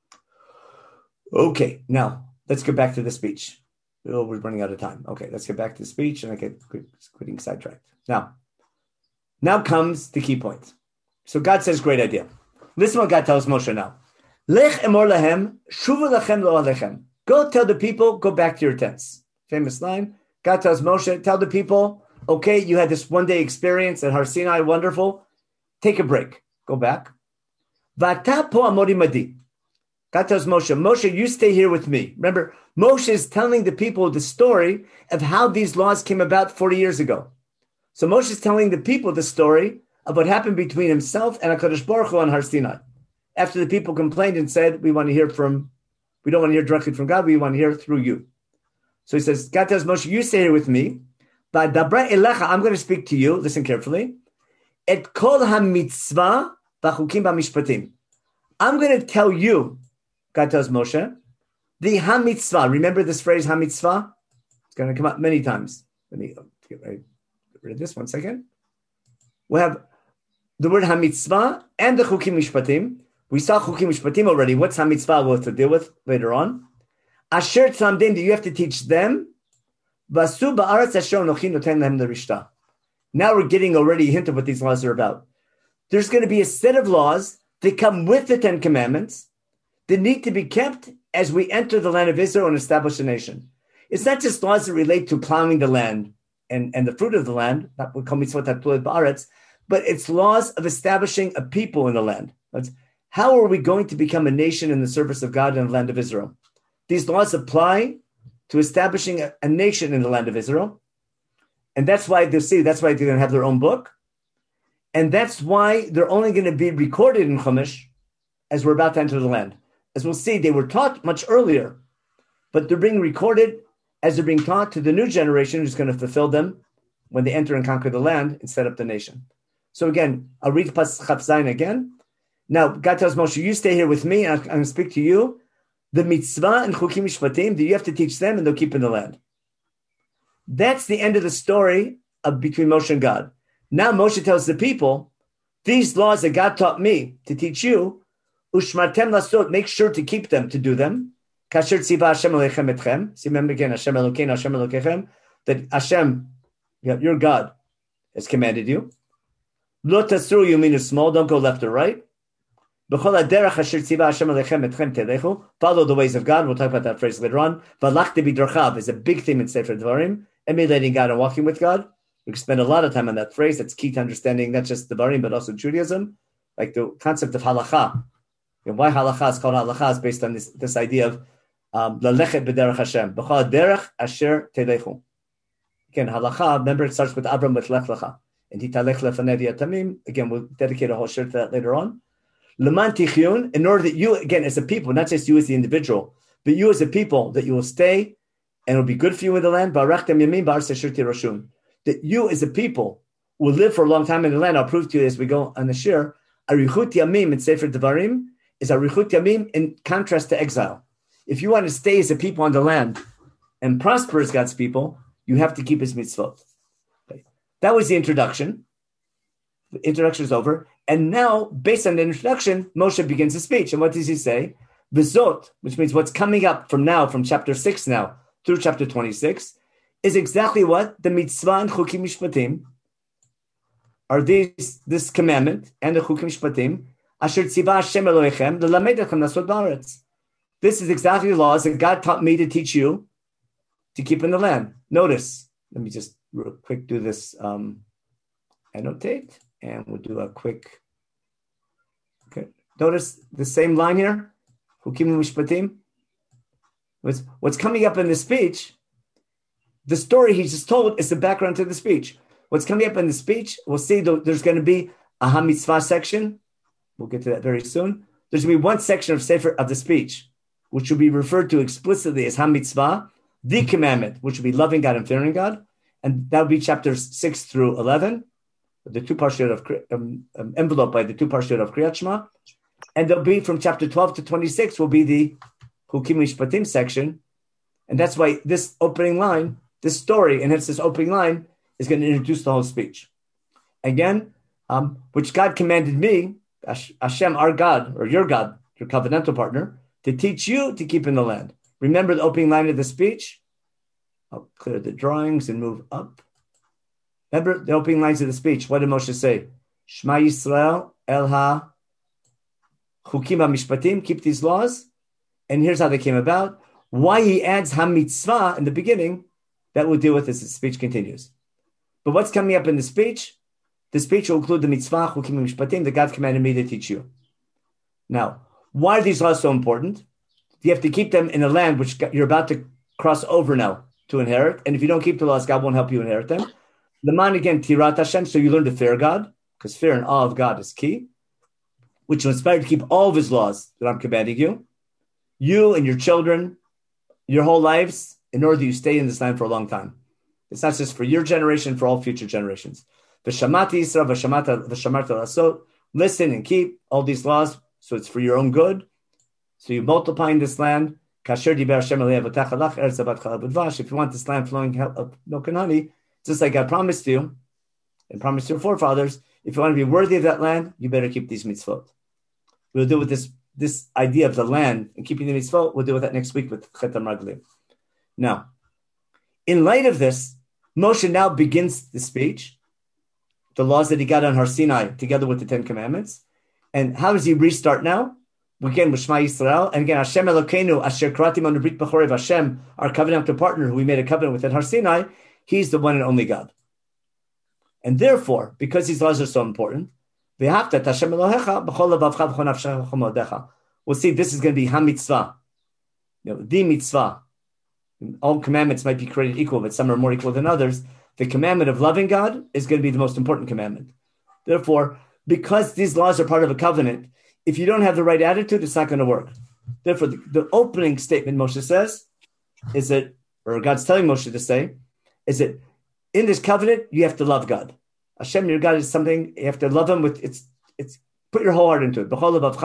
Okay, now let's get back to the speech. Oh, we're running out of time. Okay, let's get back to the speech, and I get quit, quitting sidetracked. Now, now comes the key point. So God says, great idea. Listen what God tells Moshe now. Lech emor lahem, shuvu lachem lo alechem. Go tell the people, go back to your tents. Famous line. God tells Moshe, tell the people, okay, you had this one day experience at Har Sinai, wonderful. Take a break. Go back. Vata po amori madi. God tells Moshe, Moshe, you stay here with me. Remember, Moshe is telling the people the story of how these laws came about forty years ago. So Moshe is telling the people the story of what happened between himself and HaKadosh Baruch Hu on Har Sinai. After the people complained and said, we want to hear from, we don't want to hear directly from God, we want to hear through you. So he says, God tells Moshe, you stay here with me. But dabra elecha, I'm going to speak to you, listen carefully. Et kol ha-mitzvah b'chukim b'mishpatim. I'm going to tell you, God tells Moshe, the ha-mitzvah. Remember this phrase, ha-mitzvah? It's going to come up many times. Let me get rid of this one second. We have the word ha-mitzvah and the chukim mishpatim. We saw chukim mishpatim already. What's ha-mitzvah we'll have to deal with later on. Asher tzamdim, you have to teach them. Vasu ba'aretz asher anochi noten lehem l'rishta. Now we're getting already a hint of what these laws are about. there's going to be a set of laws that come with the Ten Commandments that need to be kept as we enter the land of Israel and establish a nation. It's not just laws that relate to plowing the land and, and the fruit of the land, but it's laws of establishing a people in the land. That's, how are we going to become a nation in the service of God in the land of Israel? These laws apply to establishing a, a nation in the land of Israel. And that's why they'll see, that's why they're going to have their own book. And that's why they're only going to be recorded in Chumash as we're about to enter the land. As we'll see, they were taught much earlier, but they're being recorded as they're being taught to the new generation who's going to fulfill them when they enter and conquer the land and set up the nation. So again, I'll read Pas Chaf Zayin again. Now, God tells Moshe, you stay here with me, and I'm going to speak to you. The mitzvah and chukim mishpatim that you have to teach them, and they'll keep in the land. That's the end of the story of between Moshe and God. Now Moshe tells the people, these laws that God taught me to teach you, ushmartem lasot, make sure to keep them, to do them. Kasher tziva Hashem Elechem etchem. See, remember again, Hashem Elokeinu, Hashem Elokechem, that Hashem, your God, has commanded you. Lo tasru yamin or small, don't go left or right. Follow the ways of God. We'll talk about that phrase later on. Valachti b'derchav is a big theme in Sefer Devarim, emulating God and walking with God. We can spend a lot of time on that phrase. That's key to understanding not just Devarim, but also Judaism. Like the concept of halacha. And why halacha is called halacha is based on this, this idea of lalechet b'derech Hashem. B'chol derech asher telechu. Again, halacha, remember it starts with Abram with lech lecha. And hitalech lefanei yatamim. Again, we'll dedicate a whole shir to that later on. Leman tichyun, in order that you, again, as a people, not just you as the individual, but you as a people, that you will stay and it'll be good for you in the land. That you as a people will live for a long time in the land. I'll prove to you as we go on the shir. Arichut Yamim in Sefer Devarim is Arichut Yamim in contrast to exile. If you want to stay as a people on the land and prosper as God's people, you have to keep his mitzvot. Okay. That was the introduction. The introduction is over. And now, based on the introduction, Moshe begins his speech. And what does he say? V'zot, which means what's coming up from now, from chapter six now through chapter twenty-six, is exactly what? The mitzvah and chukim mishpatim are these, this commandment and the chukim mishpatim, asher tziva Hashem Elohechem, l'lamed echem lasot ba'aretz. This is exactly the laws that God taught me to teach you to keep in the land. Notice, let me just real quick do this, um, annotate. And we'll do a quick, okay. Notice the same line here. Hukim mishpatim. What's, what's coming up in the speech, the story he just told is the background to the speech. What's coming up in the speech, we'll see there's going to be a ha-mitzvah section. We'll get to that very soon. There's going to be one section of Sefer of the speech, which will be referred to explicitly as ha-mitzvah, the commandment, which will be loving God and fearing God. And that will be chapters six through eleven. The two parshiyot of um, um, enveloped by the two parshiyot of Kriyat Shema, and there'll be from chapter twelve to twenty-six will be the Hukim Mishpatim section, and that's why this opening line, this story, and hence this opening line is going to introduce the whole speech. Again, um, which God commanded me, Hashem, our God, or your God, your covenantal partner, to teach you to keep in the land. Remember the opening line of the speech? I'll clear the drawings and move up. Remember the opening lines of the speech. What did Moshe say? Shema Yisrael El Ha Chukim HaMishpatim, keep these laws. And here's how they came about. Why he adds Ha-Mitzvah in the beginning, that we'll deal with as the speech continues. But what's coming up in the speech? The speech will include the Mitzvah Chukim HaMishpatim that God commanded me to teach you. Now, why are these laws so important? You have to keep them in a land which you're about to cross over now to inherit. And if you don't keep the laws, God won't help you inherit them. The man again, Tirat Hashem, so you learn to fear God, because fear and awe of God is key, which will inspire you to keep all of his laws that I'm commanding you, you and your children, your whole lives, in order that you stay in this land for a long time. It's not just for your generation, for all future generations. V'shamati Yisrael, v'shamata, v'shamarta lasot, listen and keep all these laws, so it's for your own good. So you multiply in this land. Kasher diber Hashem elei avotach alach eretz abat chalav udvash. If you want this land flowing of milk and honey, just like God promised you, and promised your forefathers, if you want to be worthy of that land, you better keep these mitzvot. We'll deal with this, this idea of the land and keeping the mitzvot. We'll deal with that next week with Chet HaMraglim. Now, in light of this, Moshe now begins the speech, the laws that he got on Har Sinai together with the Ten Commandments. And how does he restart now? Again, with Shema Yisrael. And again, Hashem Elokeinu, Asher Karatim Anu Brit B'chorev, Hashem, our covenantal partner, who we made a covenant with at Har Sinai, he's the one and only God. And therefore, because these laws are so important, we'll see this is going to be ha-mitzvah, you know, the mitzvah. All commandments might be created equal, but some are more equal than others. The commandment of loving God is going to be the most important commandment. Therefore, because these laws are part of a covenant, if you don't have the right attitude, it's not going to work. Therefore, the, the opening statement Moshe says is that, or God's telling Moshe to say, is that in this covenant, you have to love God. Hashem, your God, is something, you have to love him with, it's, it's, put your whole heart into it. Uh,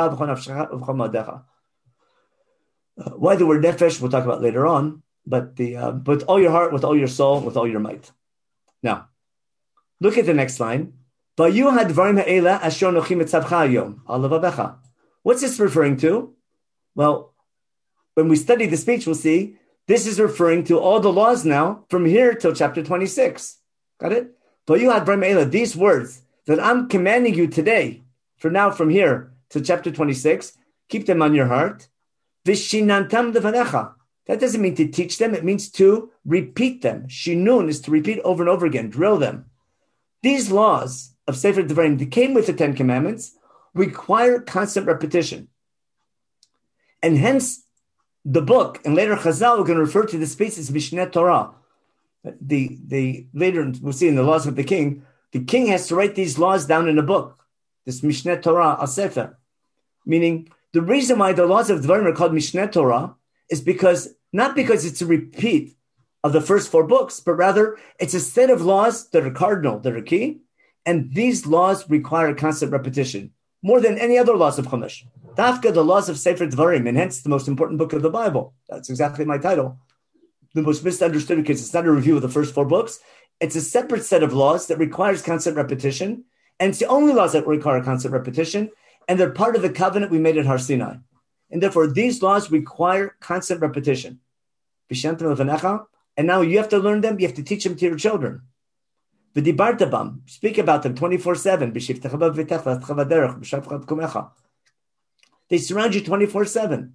why the word nefesh, we'll talk about later on, but the, uh, with all your heart, with all your soul, with all your might. Now, look at the next line. What's this referring to? Well, when we study the speech, we'll see this is referring to all the laws now from here till chapter twenty-six. Got it? These words that I'm commanding you today, for now from here to chapter twenty-six, keep them on your heart. That doesn't mean to teach them. It means to repeat them. Shinun is to repeat over and over again, drill them. These laws of Sefer Devarim that came with the Ten Commandments require constant repetition. And hence, the book, and later Chazal, we're going to refer to the speech as Mishneh Torah. The, the, later, we'll see in the laws of the king, the king has to write these laws down in a book, this Mishneh Torah, a Sefer. Meaning, the reason why the laws of Devarim are called Mishneh Torah is because, not because it's a repeat of the first four books, but rather it's a set of laws that are cardinal, that are key, and these laws require constant repetition, more than any other laws of Chumash. Dafka, the laws of Sefer Devarim, and hence the most important book of the Bible. That's exactly my title. The most misunderstood because it's not a review of the first four books. It's a separate set of laws that requires constant repetition, and it's the only laws that require constant repetition, and they're part of the covenant we made at Har Sinai. And therefore, these laws require constant repetition. And now you have to learn them, you have to teach them to your children. Speak about them twenty-four seven. They surround you twenty-four seven.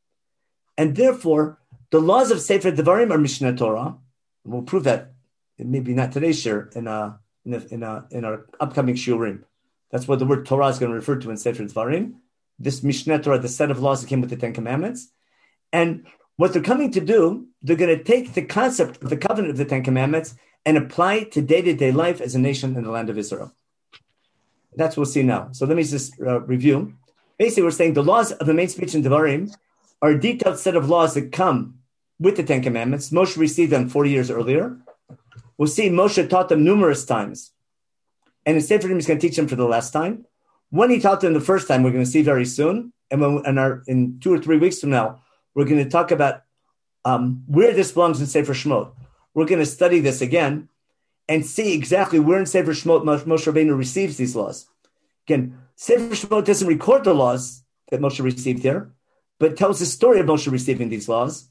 And therefore, the laws of Sefer Devarim are Mishneh Torah. And we'll prove that, maybe not today's shir, in, a, in, a, in, a, in our upcoming shiurim. That's what the word Torah is going to refer to in Sefer Devarim. This Mishneh Torah, the set of laws that came with the Ten Commandments. And what they're coming to do, they're going to take the concept of the covenant of the Ten Commandments and apply it to day-to-day life as a nation in the land of Israel. That's what we'll see now. So let me just uh, review. Basically, we're saying the laws of the main speech in Devarim are a detailed set of laws that come with the Ten Commandments. Moshe received them forty years earlier. We'll see Moshe taught them numerous times. And in Sefer Devarim, he's going to teach them for the last time. When he taught them the first time, we're going to see very soon. And when in, our, in two or three weeks from now, we're going to talk about um, where this belongs in Sefer Shemot. We're going to study this again and see exactly where in Sefer Shemot Moshe Rabbeinu receives these laws. Again, Sefer Shemot doesn't record the laws that Moshe received there, but tells the story of Moshe receiving these laws.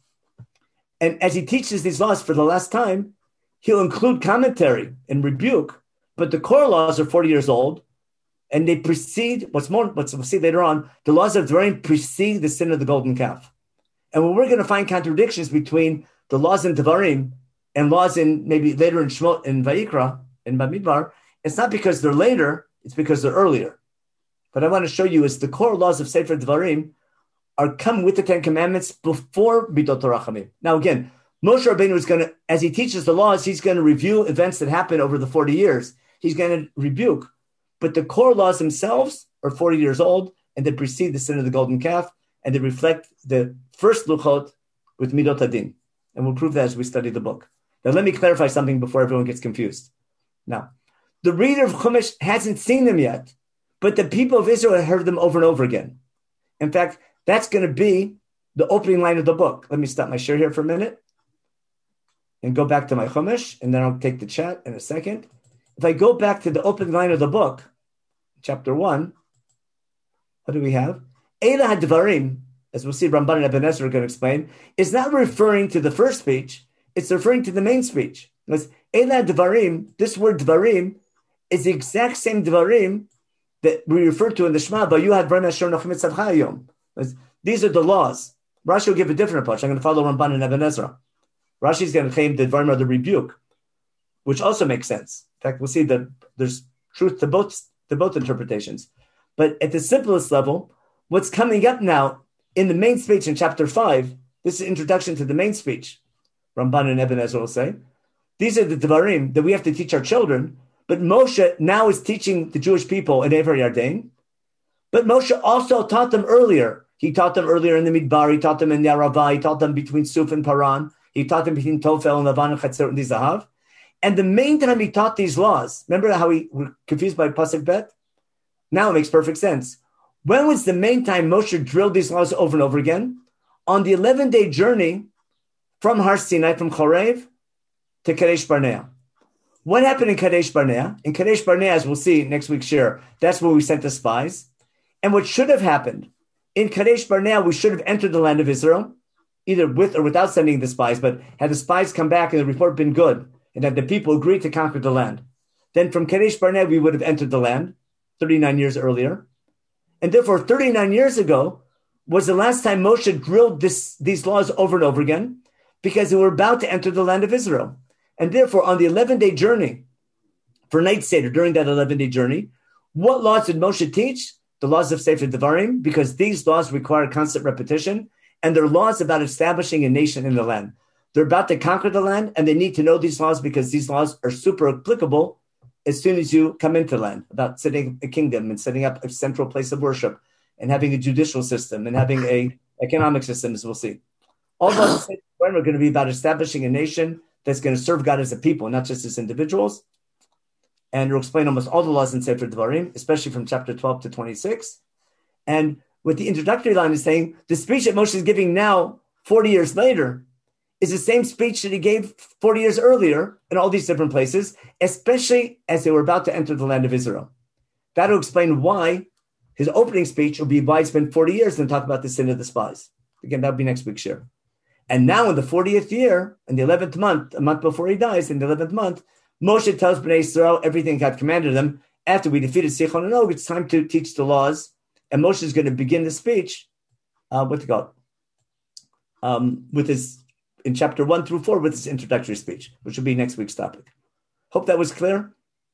And as he teaches these laws for the last time, he'll include commentary and rebuke, but the core laws are forty years old, and they precede, what's more, what we'll see later on, the laws of Devarim precede the sin of the golden calf. And when we're going to find contradictions between the laws in Devarim and laws in maybe later in Shemot and Vayikra and Bamidbar, it's not because they're later, it's because they're earlier. But I want to show you is the core laws of Sefer Devarim are come with the Ten Commandments before Midot Rachamim. Now again, Moshe Rabbeinu is going to, as he teaches the laws, he's going to review events that happen over the forty years. He's going to rebuke. But the core laws themselves are forty years old, and they precede the sin of the golden calf, and they reflect the first Luchot with Midot Hadin. And we'll prove that as we study the book. Now let me clarify something before everyone gets confused. Now, the reader of Chumash hasn't seen them yet, but the people of Israel have heard them over and over again. In fact, that's going to be the opening line of the book. Let me stop my share here for a minute and go back to my Chumash, and then I'll take the chat in a second. If I go back to the opening line of the book, chapter one, what do we have? Eila HaDvarim, as we'll see Ramban and Eben Ezra are going to explain, is not referring to the first speech, it's referring to the main speech. Because Eila HaDvarim, this word Dvarim, is the exact same Dvarim that we refer to in the Shema, but you had these are the laws. Rashi will give a different approach. I'm going to follow Ramban and Eben Ezra. Rashi is going to claim the Dvarim are the rebuke, which also makes sense. In fact, we'll see that there's truth to both, to both interpretations. But at the simplest level, what's coming up now in the main speech in chapter five, this is introduction to the main speech, Ramban and Eben Ezra will say, these are the Dvarim that we have to teach our children, but Moshe now is teaching the Jewish people in Ever Yarden. But Moshe also taught them earlier. He taught them earlier in the Midbar, he taught them in Yaravah, he taught them between Suf and Paran, he taught them between Tofel and Lavan and Chetzer and Zahav. And the main time he taught these laws, remember how we were confused by Pasuk Bet? Now it makes perfect sense. When was the main time Moshe drilled these laws over and over again? On the eleven-day journey from Har Sinai, from Chorev to Kadesh Barnea. What happened in Kadesh Barnea? In Kadesh Barnea, as we'll see next week's share, that's where we sent the spies. And what should have happened, in Kadesh Barnea, we should have entered the land of Israel, either with or without sending the spies, but had the spies come back and the report been good, and had the people agreed to conquer the land, then from Kadesh Barnea, we would have entered the land thirty-nine years earlier. And therefore, thirty-nine years ago was the last time Moshe drilled this, these laws over and over again, because they were about to enter the land of Israel. And therefore, on the eleven-day journey, for night Seder, during that eleven-day journey, what laws did Moshe teach? The laws of Sefer Devarim, because these laws require constant repetition, and they're laws about establishing a nation in the land. They're about to conquer the land, and they need to know these laws because these laws are super applicable as soon as you come into land, about setting a kingdom and setting up a central place of worship and having a judicial system and having a economic system, as we'll see. All those things are going to be about establishing a nation that's going to serve God as a people, not just as individuals. And we'll explain almost all the laws in Sefer Devarim, especially from chapter twelve to twenty-six. And what the introductory line is saying, the speech that Moshe is giving now, forty years later, is the same speech that he gave forty years earlier in all these different places, especially as they were about to enter the land of Israel. That will explain why his opening speech will be why he spent forty years and talk about the sin of the spies. Again, that'll be next week's share. And now in the fortieth year, in the eleventh month, a month before he dies, in the eleventh month, Moshe tells Bnei Israel everything God commanded them. After we defeated Sichon and Og, it's time to teach the laws. And Moshe is going to begin the speech, uh, what's it called? Um, with his, in chapter one through four, with his introductory speech, which will be next week's topic. Hope that was clear.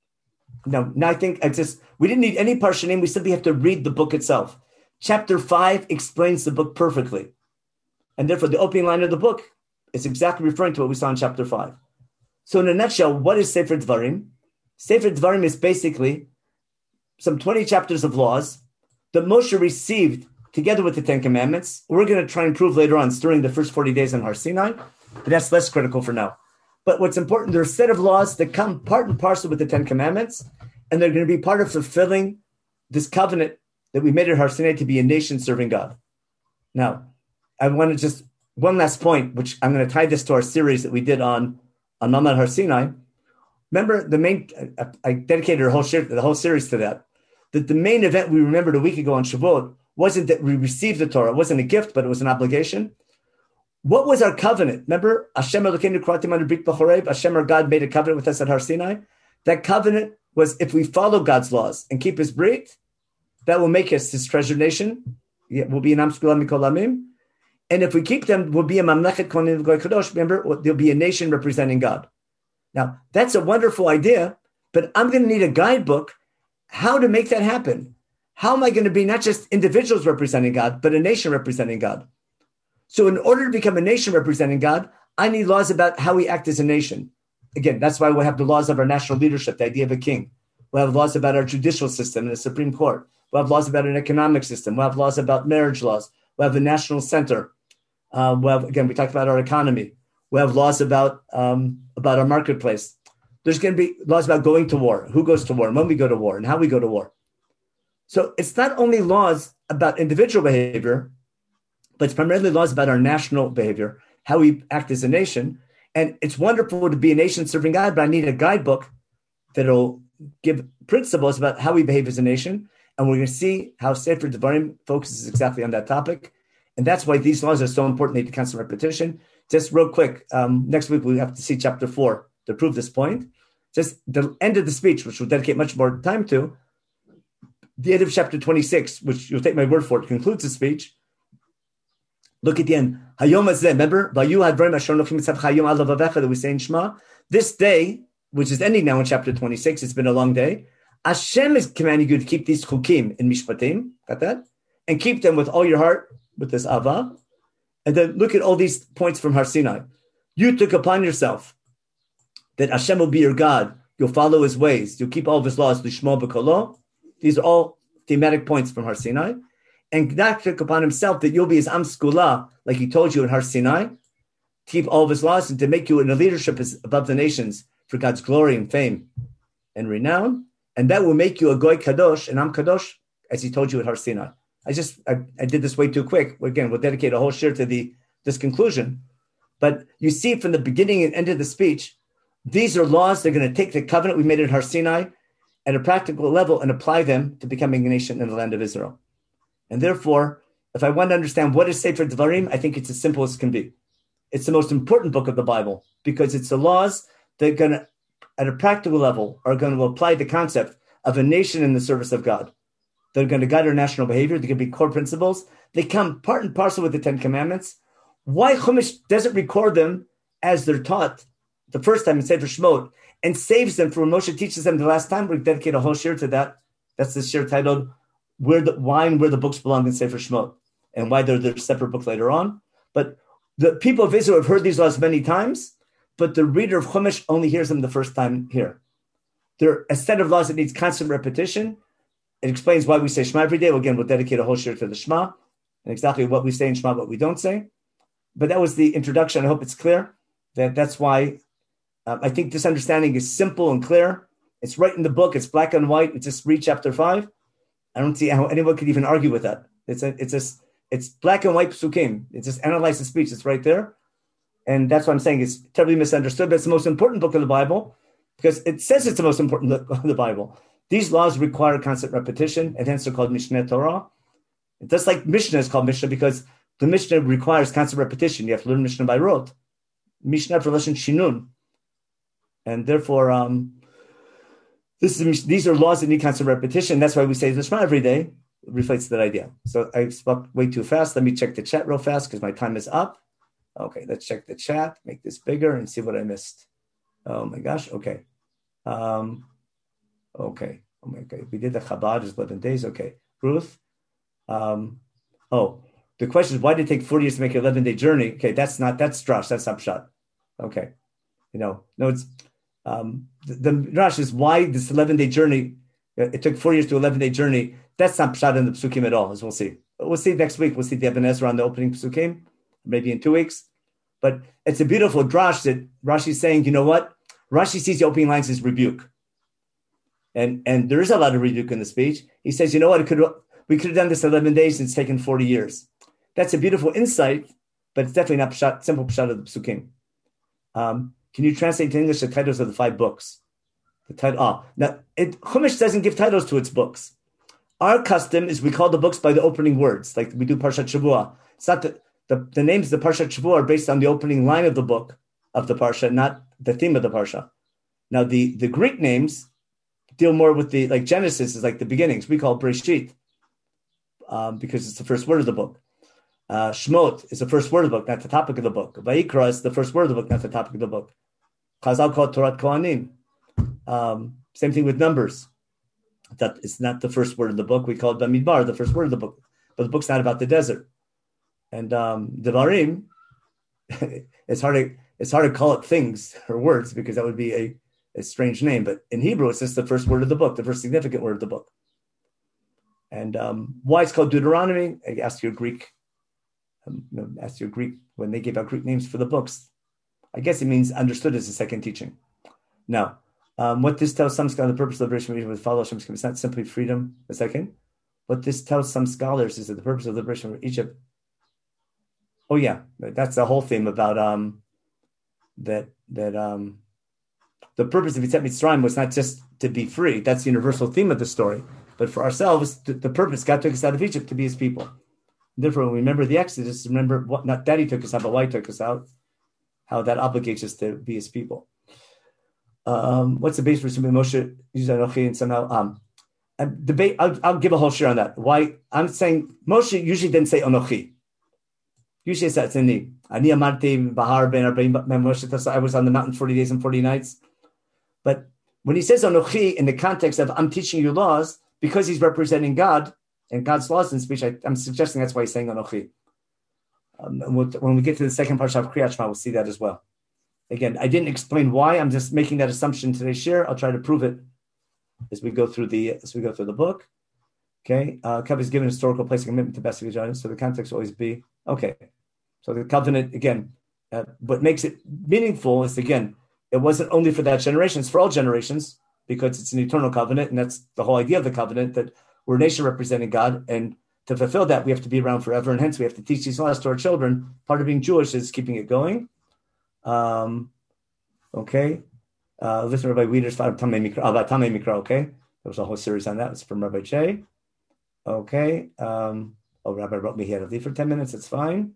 No, now I think I just, we didn't need any parshanim. We simply have to read the book itself. Chapter five explains the book perfectly. And therefore, the opening line of the book is exactly referring to what we saw in chapter five. So in a nutshell, what is Sefer Dvarim? Sefer Dvarim is basically some twenty chapters of laws that Moshe received together with the Ten Commandments. We're going to try and prove later on during the first forty days on Har Sinai, but that's less critical for now. But what's important, there are a set of laws that come part and parcel with the Ten Commandments, and they're going to be part of fulfilling this covenant that we made at Har Sinai to be a nation serving God. Now, I want to just, one last point, which I'm going to tie this to our series that we did on, on Mamad Har Sinai. Remember, the main, I, I dedicated a whole, the whole series to that, that the main event we remembered a week ago on Shavuot wasn't that we received the Torah. It wasn't a gift, but it was an obligation. What was our covenant? Remember, Hashem Elokeinu Karatim Anu Brit B'Chorev, Hashem our God made a covenant with us at Har Sinai. That covenant was if we follow God's laws and keep his brit, that will make us his treasured nation. We'll be an Am Sekulam Mikol Amim. And if we keep them, we'll be a Mamlechet Kohanim Goy Kadosh. Remember, there'll be a nation representing God. Now, that's a wonderful idea, but I'm going to need a guidebook how to make that happen. How am I going to be not just individuals representing God, but a nation representing God? So in order to become a nation representing God, I need laws about how we act as a nation. Again, that's why we'll have the laws of our national leadership, the idea of a king. We'll have laws about our judicial system and the Supreme Court. We'll have laws about an economic system. We'll have laws about marriage laws. We'll have a national center. Uh, we'll have, again, we talked about our economy. We have laws about um, about our marketplace. There's going to be laws about going to war, who goes to war, and when we go to war, and how we go to war. So it's not only laws about individual behavior, but it's primarily laws about our national behavior, how we act as a nation. And it's wonderful to be a nation serving God, but I need a guidebook that'll give principles about how we behave as a nation. And we're going to see how Sefer Devarim focuses exactly on that topic. And that's why these laws are so important. They need constant repetition. Just real quick, um, next week we have to see chapter four to prove this point. just the end of the speech, which we'll dedicate much more time to, the end of chapter twenty-six, which you'll take my word for it, concludes the speech. Look at the end. Remember, that we say in Shema. This day, which is ending now in chapter twenty-six, it's been a long day. Hashem is commanding you to keep these chukim in mishpatim, got that? And keep them with all your heart, with this ava. And then look at all these points from Har Sinai. You took upon yourself that Hashem will be your God. You'll follow his ways. You'll keep all of his laws. Lishmo b'kolo. These are all thematic points from Har Sinai. And God took upon himself that you'll be his Am Skula, like he told you in Har Sinai, to keep all of his laws and to make you in a leadership above the nations for God's glory and fame and renown. And that will make you a Goy Kadosh, an Am Kadosh, as he told you at Har Sinai. I just, I, I did this way too quick. Again, we'll dedicate a whole shir to the this conclusion. But you see from the beginning and end of the speech, these are laws. They're going to take the covenant we made at Har Sinai at a practical level and apply them to becoming a nation in the land of Israel. And therefore, if I want to understand what is Sefer Devarim, I think it's as simple as can be. It's the most important book of the Bible because it's the laws that are going to, at a practical level, are going to apply the concept of a nation in the service of God. They're going to guide our national behavior. They're going to be core principles. They come part and parcel with the Ten Commandments. Why Chumash doesn't record them as they're taught the first time in Sefer Shemot and saves them for when Moshe teaches them the last time? We dedicate a whole shir to that. That's the shir titled "Where the Why and Where the Books Belong in Sefer Shemot," and why they're their separate book later on. But the people of Israel have heard these laws many times, but the reader of Chumash only hears them the first time here. They're a set of laws that needs constant repetition. It explains why we say Shema every day. Again, we'll dedicate a whole shir to the Shema and exactly what we say in Shema, what we don't say. But that was the introduction. I hope it's clear. That that's why um, I think this understanding is simple and clear. It's right in the book. It's black and white. It's just read chapter five. I don't see how anyone could even argue with that. It's a, it's just, it's black and white psukim. It's just analyze the speech. It's right there. And that's what I'm saying. It's terribly misunderstood, but it's the most important book of the Bible because it says it's the most important book of the Bible. These laws require constant repetition, and hence they're called Mishneh Torah. Just like Mishnah is called Mishnah because the Mishnah requires constant repetition. You have to learn Mishnah by rote. Mishnah for Lashon Shinun. And therefore, um, this is, these are laws that need constant repetition. That's why we say the Shema every day. It reflects that idea. So I spoke way too fast. Let me check the chat real fast because my time is up. Okay, let's check the chat, make this bigger and see what I missed. Oh my gosh, okay. Um, okay, oh my God. We did the Chabad, it's eleven days, okay. Ruth, um, oh, the question is, why did it take forty years to make an eleven-day journey? Okay, that's not, that's Drash, that's not Pshat. Okay, you know, no, it's, um, the, the Drash is why this eleven-day journey, it took four years to eleven-day journey, that's not Pshat in the Psukim at all, as we'll see. We'll see next week, we'll see the Eben Ezra on the opening Psukim, maybe in two weeks. But it's a beautiful Drash that Rashi's saying, you know what? Rashi sees the opening lines as rebuke. And and there is a lot of rebuke in the speech. He says, you know what? It could we could have done this eleven days and it's taken forty years. That's a beautiful insight, but it's definitely not pshat, simple pshat of the psukim. Um, can you translate to English the titles of the five books? The title. Ah, now it, Chumash doesn't give titles to its books. Our custom is we call the books by the opening words, like we do Parshat Shavua. It's not the, the the names of the Parshat Shavua are based on the opening line of the book of the parsha, not the theme of the parsha. Now the the Greek names deal more with the, like Genesis is like the beginnings. We call it Breshit um, because it's the first word of the book. Uh, Shmot is the first word of the book, not the topic of the book. Vayikra is the first word of the book, not the topic of the book. Chazal called Torat Kohanim. Um, same thing with Numbers. That it's not the first word of the book. We call it Bamidbar, the first word of the book. But the book's not about the desert. And um, Devarim, it's hard to it's hard to call it things or words because that would be a, a strange name. But in Hebrew, it's just the first word of the book, the first significant word of the book. And um, why it's called Deuteronomy? I asked your Greek, um, you know, asked your Greek when they gave out Greek names for the books. I guess it means understood as a second teaching. Now, um, what this tells some scholars, the purpose of liberation of with follow Hashem's commandments, it's not simply freedom. A second, what this tells some scholars is that the purpose of liberation from Egypt. Oh yeah, that's the whole theme about um, that that um, the purpose of Yetziat Mitzrayim was not just to be free. That's the universal theme of the story. But for ourselves, the, the purpose, God took us out of Egypt to be His people. Therefore, when we remember the Exodus, remember what not that He took us out, but why He took us out, how that obligates us to be His people. Um, what's the base for assuming Moshe used Anochi and somehow um, debate? I'll, I'll give a whole share on that. Why I'm saying Moshe usually didn't say Anochi. Usually it's that Ani Amarti Bahar Ben Arba'im Moshe. I was on the mountain forty days and forty nights. But when he says Anochi in the context of I'm teaching you laws, because he's representing God and God's laws in speech, I, I'm suggesting that's why he's saying Anochi. Um, and we'll, when we get to the second part of Kriyat Shema, we'll see that as well. Again, I didn't explain why. I'm just making that assumption today. Share. I'll try to prove it as we go through the as we go through the book. Okay, uh, covenant is given historical place of commitment to best of each so the context will always be okay. So the covenant again, uh, what makes it meaningful is again, it wasn't only for that generation; it's for all generations because it's an eternal covenant, and that's the whole idea of the covenant that we're a nation representing God, and to fulfill that, we have to be around forever, and hence we have to teach these laws to our children. Part of being Jewish is keeping it going. Um, okay. Uh, listen to Rabbi Wieder's about Tamei Mikra, okay? There was a whole series on that. It's from Rabbi Che. Okay. Um, oh, Rabbi wrote me he had to leave for ten minutes. It's fine.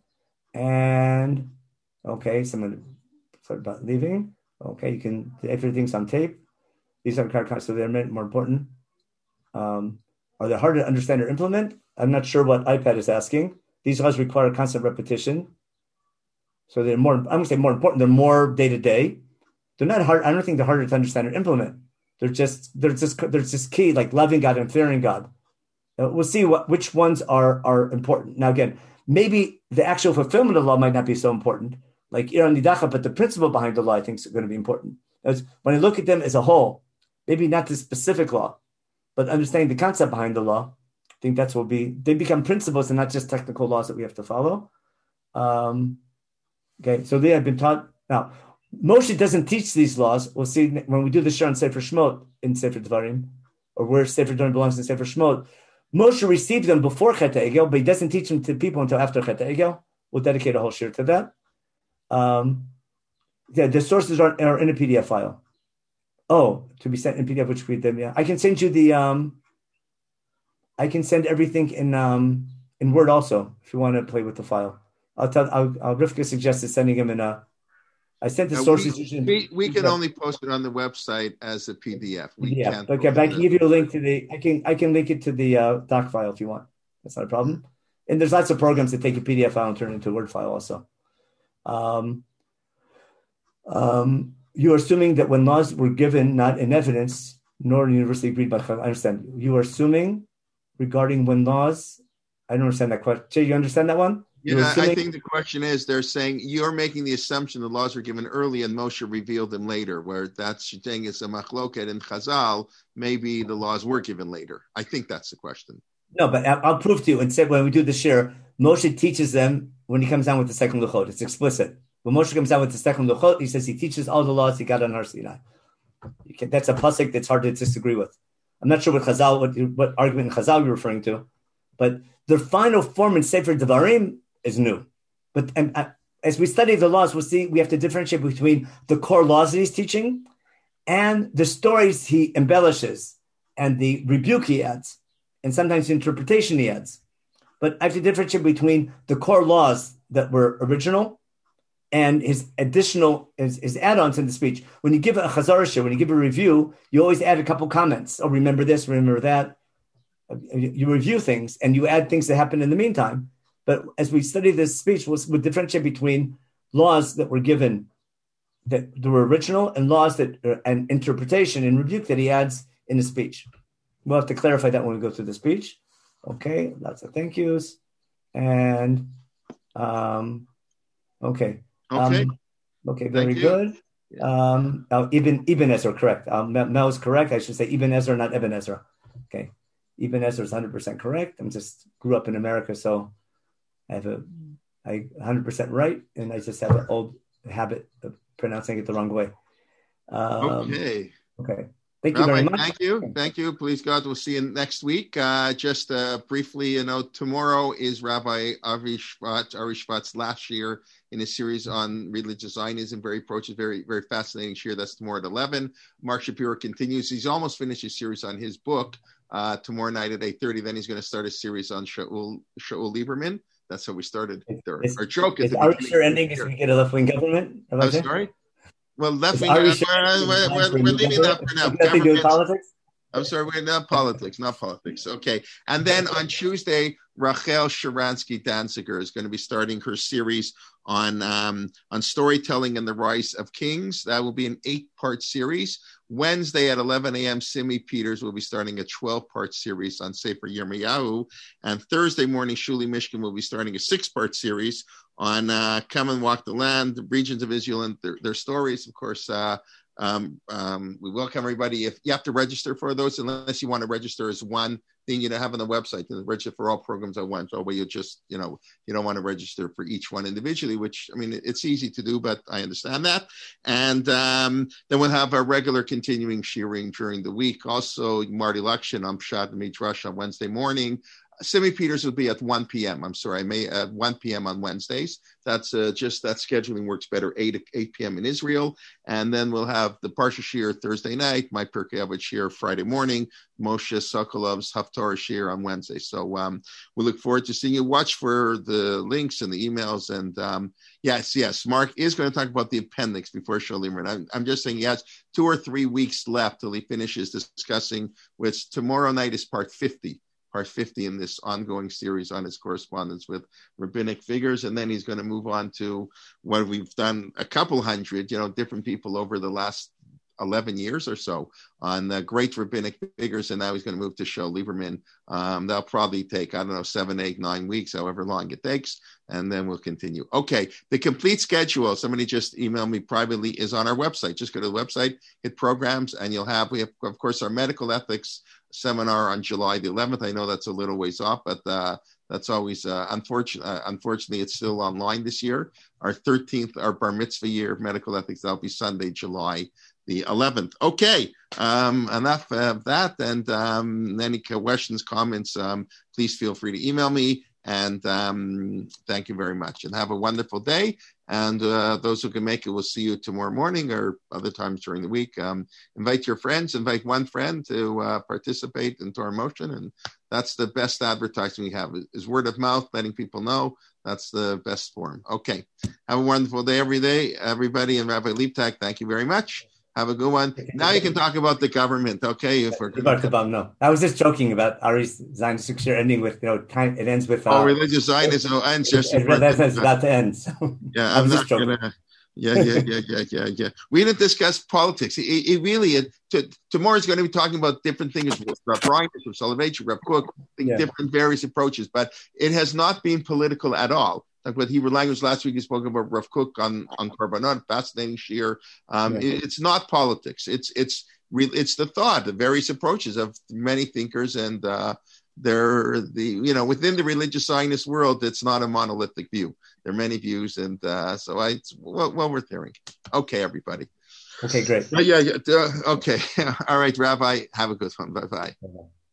And, okay, someone started about leaving. Okay, you can, everything's on tape. These are characteristics, so they're more important. Um, are they hard to understand or implement? I'm not sure what iPad is asking. These laws require constant repetition. So they're more, I'm going to say more important, they're more day-to-day. They're not hard, I don't think they're harder to understand or implement. They're just, they're just, they're just key, like loving God and fearing God. Uh, we'll see what which ones are, are important. Now again, maybe the actual fulfillment of the law might not be so important, like Iran Nidacha, but the principle behind the law I think is going to be important. As, when I look at them as a whole, maybe not the specific law, but understanding the concept behind the law, I think that's what will be, they become principles and not just technical laws that we have to follow. Um, Okay, so they have been taught. Now, Moshe doesn't teach these laws. We'll see when we do the share on Sefer Shemot in Sefer Devarim, or where Sefer Devarim belongs in Sefer Shemot. Moshe received them before Chet Egel, but he doesn't teach them to people until after Chet Egel. We'll dedicate a whole share to that. Um, yeah, the sources are, are in a P D F file. Oh, to be sent in P D F, which we did. Yeah, I can send you the. Um, I can send everything in um, in Word also if you want to play with the file. I'll tell. I'll, I'll Rivka suggested sending him in a. I sent the now sources. We, we, we can only post it on the website as a P D F. We P D F. can't. Okay, but I can give you a link to the. I can I can link it to the uh, doc file if you want. That's not a problem. Mm-hmm. And there's lots of programs that take a P D F file and turn it into a Word file also. Um, um, you are assuming that when laws were given, not in evidence, nor universally agreed by. I understand. You are assuming regarding when laws. I don't understand that question. Jay, you understand that one? Yeah, assuming- I think the question is they're saying you're making the assumption the laws were given early and Moshe revealed them later, where that's saying it's a machloket and Chazal, maybe the laws were given later. I think that's the question. No, but I'll prove to you. Instead, when we do the share, Moshe teaches them when he comes down with the second Luchot. It's explicit. When Moshe comes down with the second Luchot, he says he teaches all the laws he got on Har Sinai. You can, that's a pasuk that's hard to disagree with. I'm not sure what Chazal, what, what argument in Chazal you're referring to, but the final form in Sefer Devarim is new. But and, uh, as we study the laws, we'll see we have to differentiate between the core laws that he's teaching and the stories he embellishes and the rebuke he adds, and sometimes the interpretation he adds. But I have to differentiate between the core laws that were original and his additional, his, his add-ons in the speech. When you give a Chazar shir, when you give a review, you always add a couple comments. Oh, remember this, remember that. You review things and you add things that happen in the meantime. But as we study this speech, we'll, we'll differentiate between laws that were given that were original and laws that uh, and interpretation and rebuke that he adds in the speech. We'll have to clarify that when we go through the speech. Okay, lots of thank yous. And um, okay. Okay. Um, okay, very thank good. Um, now, Ibn, Ibn Ezra, correct. Um, Mel is correct. I should say Ibn Ezra, not Ibn Ezra. Okay. Ibn Ezra is one hundred percent correct. I'm just grew up in America, so I have a I one hundred percent right, and I just have an old habit of pronouncing it the wrong way. Um, okay. Okay. Thank Rabbi, you very much. Thank you. Thank you. Please, God, we'll see you next week. Uh, just uh, briefly, you know, tomorrow is Rabbi Ari Shvat, Ari Shvat's last year in a series on religious Zionism. Very approaches, very, very fascinating year. That's tomorrow at eleven. Mark Shapiro continues. He's almost finished his series on his book. Uh, tomorrow night at eight thirty. Then he's going to start a series on Shaul, Shaul Lieberman. That's how we started. There. Our joke is Our year ending is we get a left-wing government. I'm sorry? well, definitely, Ari uh, we're, we're, we're, we're leaving that for now. Nothing to do with politics? I'm sorry, we're not politics, not politics. Okay. And then on Tuesday, Rachel Sharansky-Danziger is going to be starting her series on um, on storytelling and the rise of kings. That will be an eight-part series. Wednesday at eleven a.m., Simi Peters will be starting a twelve-part series on Sefer Yirmiyahu. And Thursday morning, Shuli Mishkin will be starting a six-part series on uh, Come and Walk the Land, the regions of Israel and their, their stories. Of course, uh, um, um, we welcome everybody. If you have to register for those, unless you want to register as one thing you don't have on the website, and register for all programs at once. Or where you just, you know, you don't want to register for each one individually, which, I mean, it's easy to do, but I understand that. And um, then we'll have our regular continuing shearing during the week. Also, Marty Lakshin on Pshat and Midrash on Wednesday morning. Simi Peters will be at one p.m. I'm sorry, I may at one p.m. on Wednesdays. That's uh, just that scheduling works better. eight p.m. in Israel, and then we'll have the Parsha Shir Thursday night, my Pirkei Avot Shir Friday morning, Moshe Sokolov's Haftarah Shir on Wednesday. So um, we look forward to seeing you. Watch for the links and the emails. And um, yes, yes, Mark is going to talk about the appendix before Sholim. I'm, I'm just saying he has two or three weeks left till he finishes discussing, which tomorrow night is part fifty. Part fifty in this ongoing series on his correspondence with rabbinic figures. And then he's going to move on to what we've done a couple hundred, you know, different people over the last eleven years or so on the great rabbinic figures. And now he's going to move to Show Lieberman. Um, that'll probably take, I don't know, seven, eight, nine weeks, however long it takes. And then we'll continue. Okay. The complete schedule, somebody just emailed me privately, is on our website. Just go to the website, hit programs, and you'll have, we have, of course, our medical ethics seminar on July the eleventh. I know that's a little ways off, but uh, that's always, uh, unfortunately, uh, unfortunately, it's still online this year. Our thirteenth, our bar mitzvah year of medical ethics, that'll be Sunday, July the eleventh. Okay, um, enough of that. And um, any questions, comments, um, please feel free to email me. And um, thank you very much. And have a wonderful day. And uh, those who can make it, we'll see you tomorrow morning or other times during the week. Um, invite your friends, invite one friend to uh, participate in Torah Motion. And that's the best advertising we have, is word of mouth, letting people know. That's the best form. Okay. Have a wonderful day every day, everybody. And Rabbi Leibtag, thank you very much. Have a good one. Now you can talk about the government, okay? If we're no, I was just joking about Ari's Zionistic share ending with, you know, time. It ends with. Uh, oh, religious Zionism ends just. It, it, that's it's about to end. So. Yeah, I'm not gonna. Yeah, yeah, yeah, yeah, yeah, yeah. We didn't discuss politics. It, it really. It, to, tomorrow is going to be talking about different things with Rav Bryant, with Soloveitchik, Rav Kook, yeah. different various approaches, but it has not been political at all. Like with Hebrew language last week, he spoke about Rav Kook on on Korbanot, fascinating shir. Um, yeah. it, it's not politics. It's it's re, it's the thought, the various approaches of many thinkers, and uh, they're the you know within the religious Zionist world, it's not a monolithic view. There are many views, and uh, so I it's well, well worth hearing. Okay, everybody. Okay, great. Uh, yeah, yeah. Uh, okay, all right, Rabbi. Have a good one. Bye bye.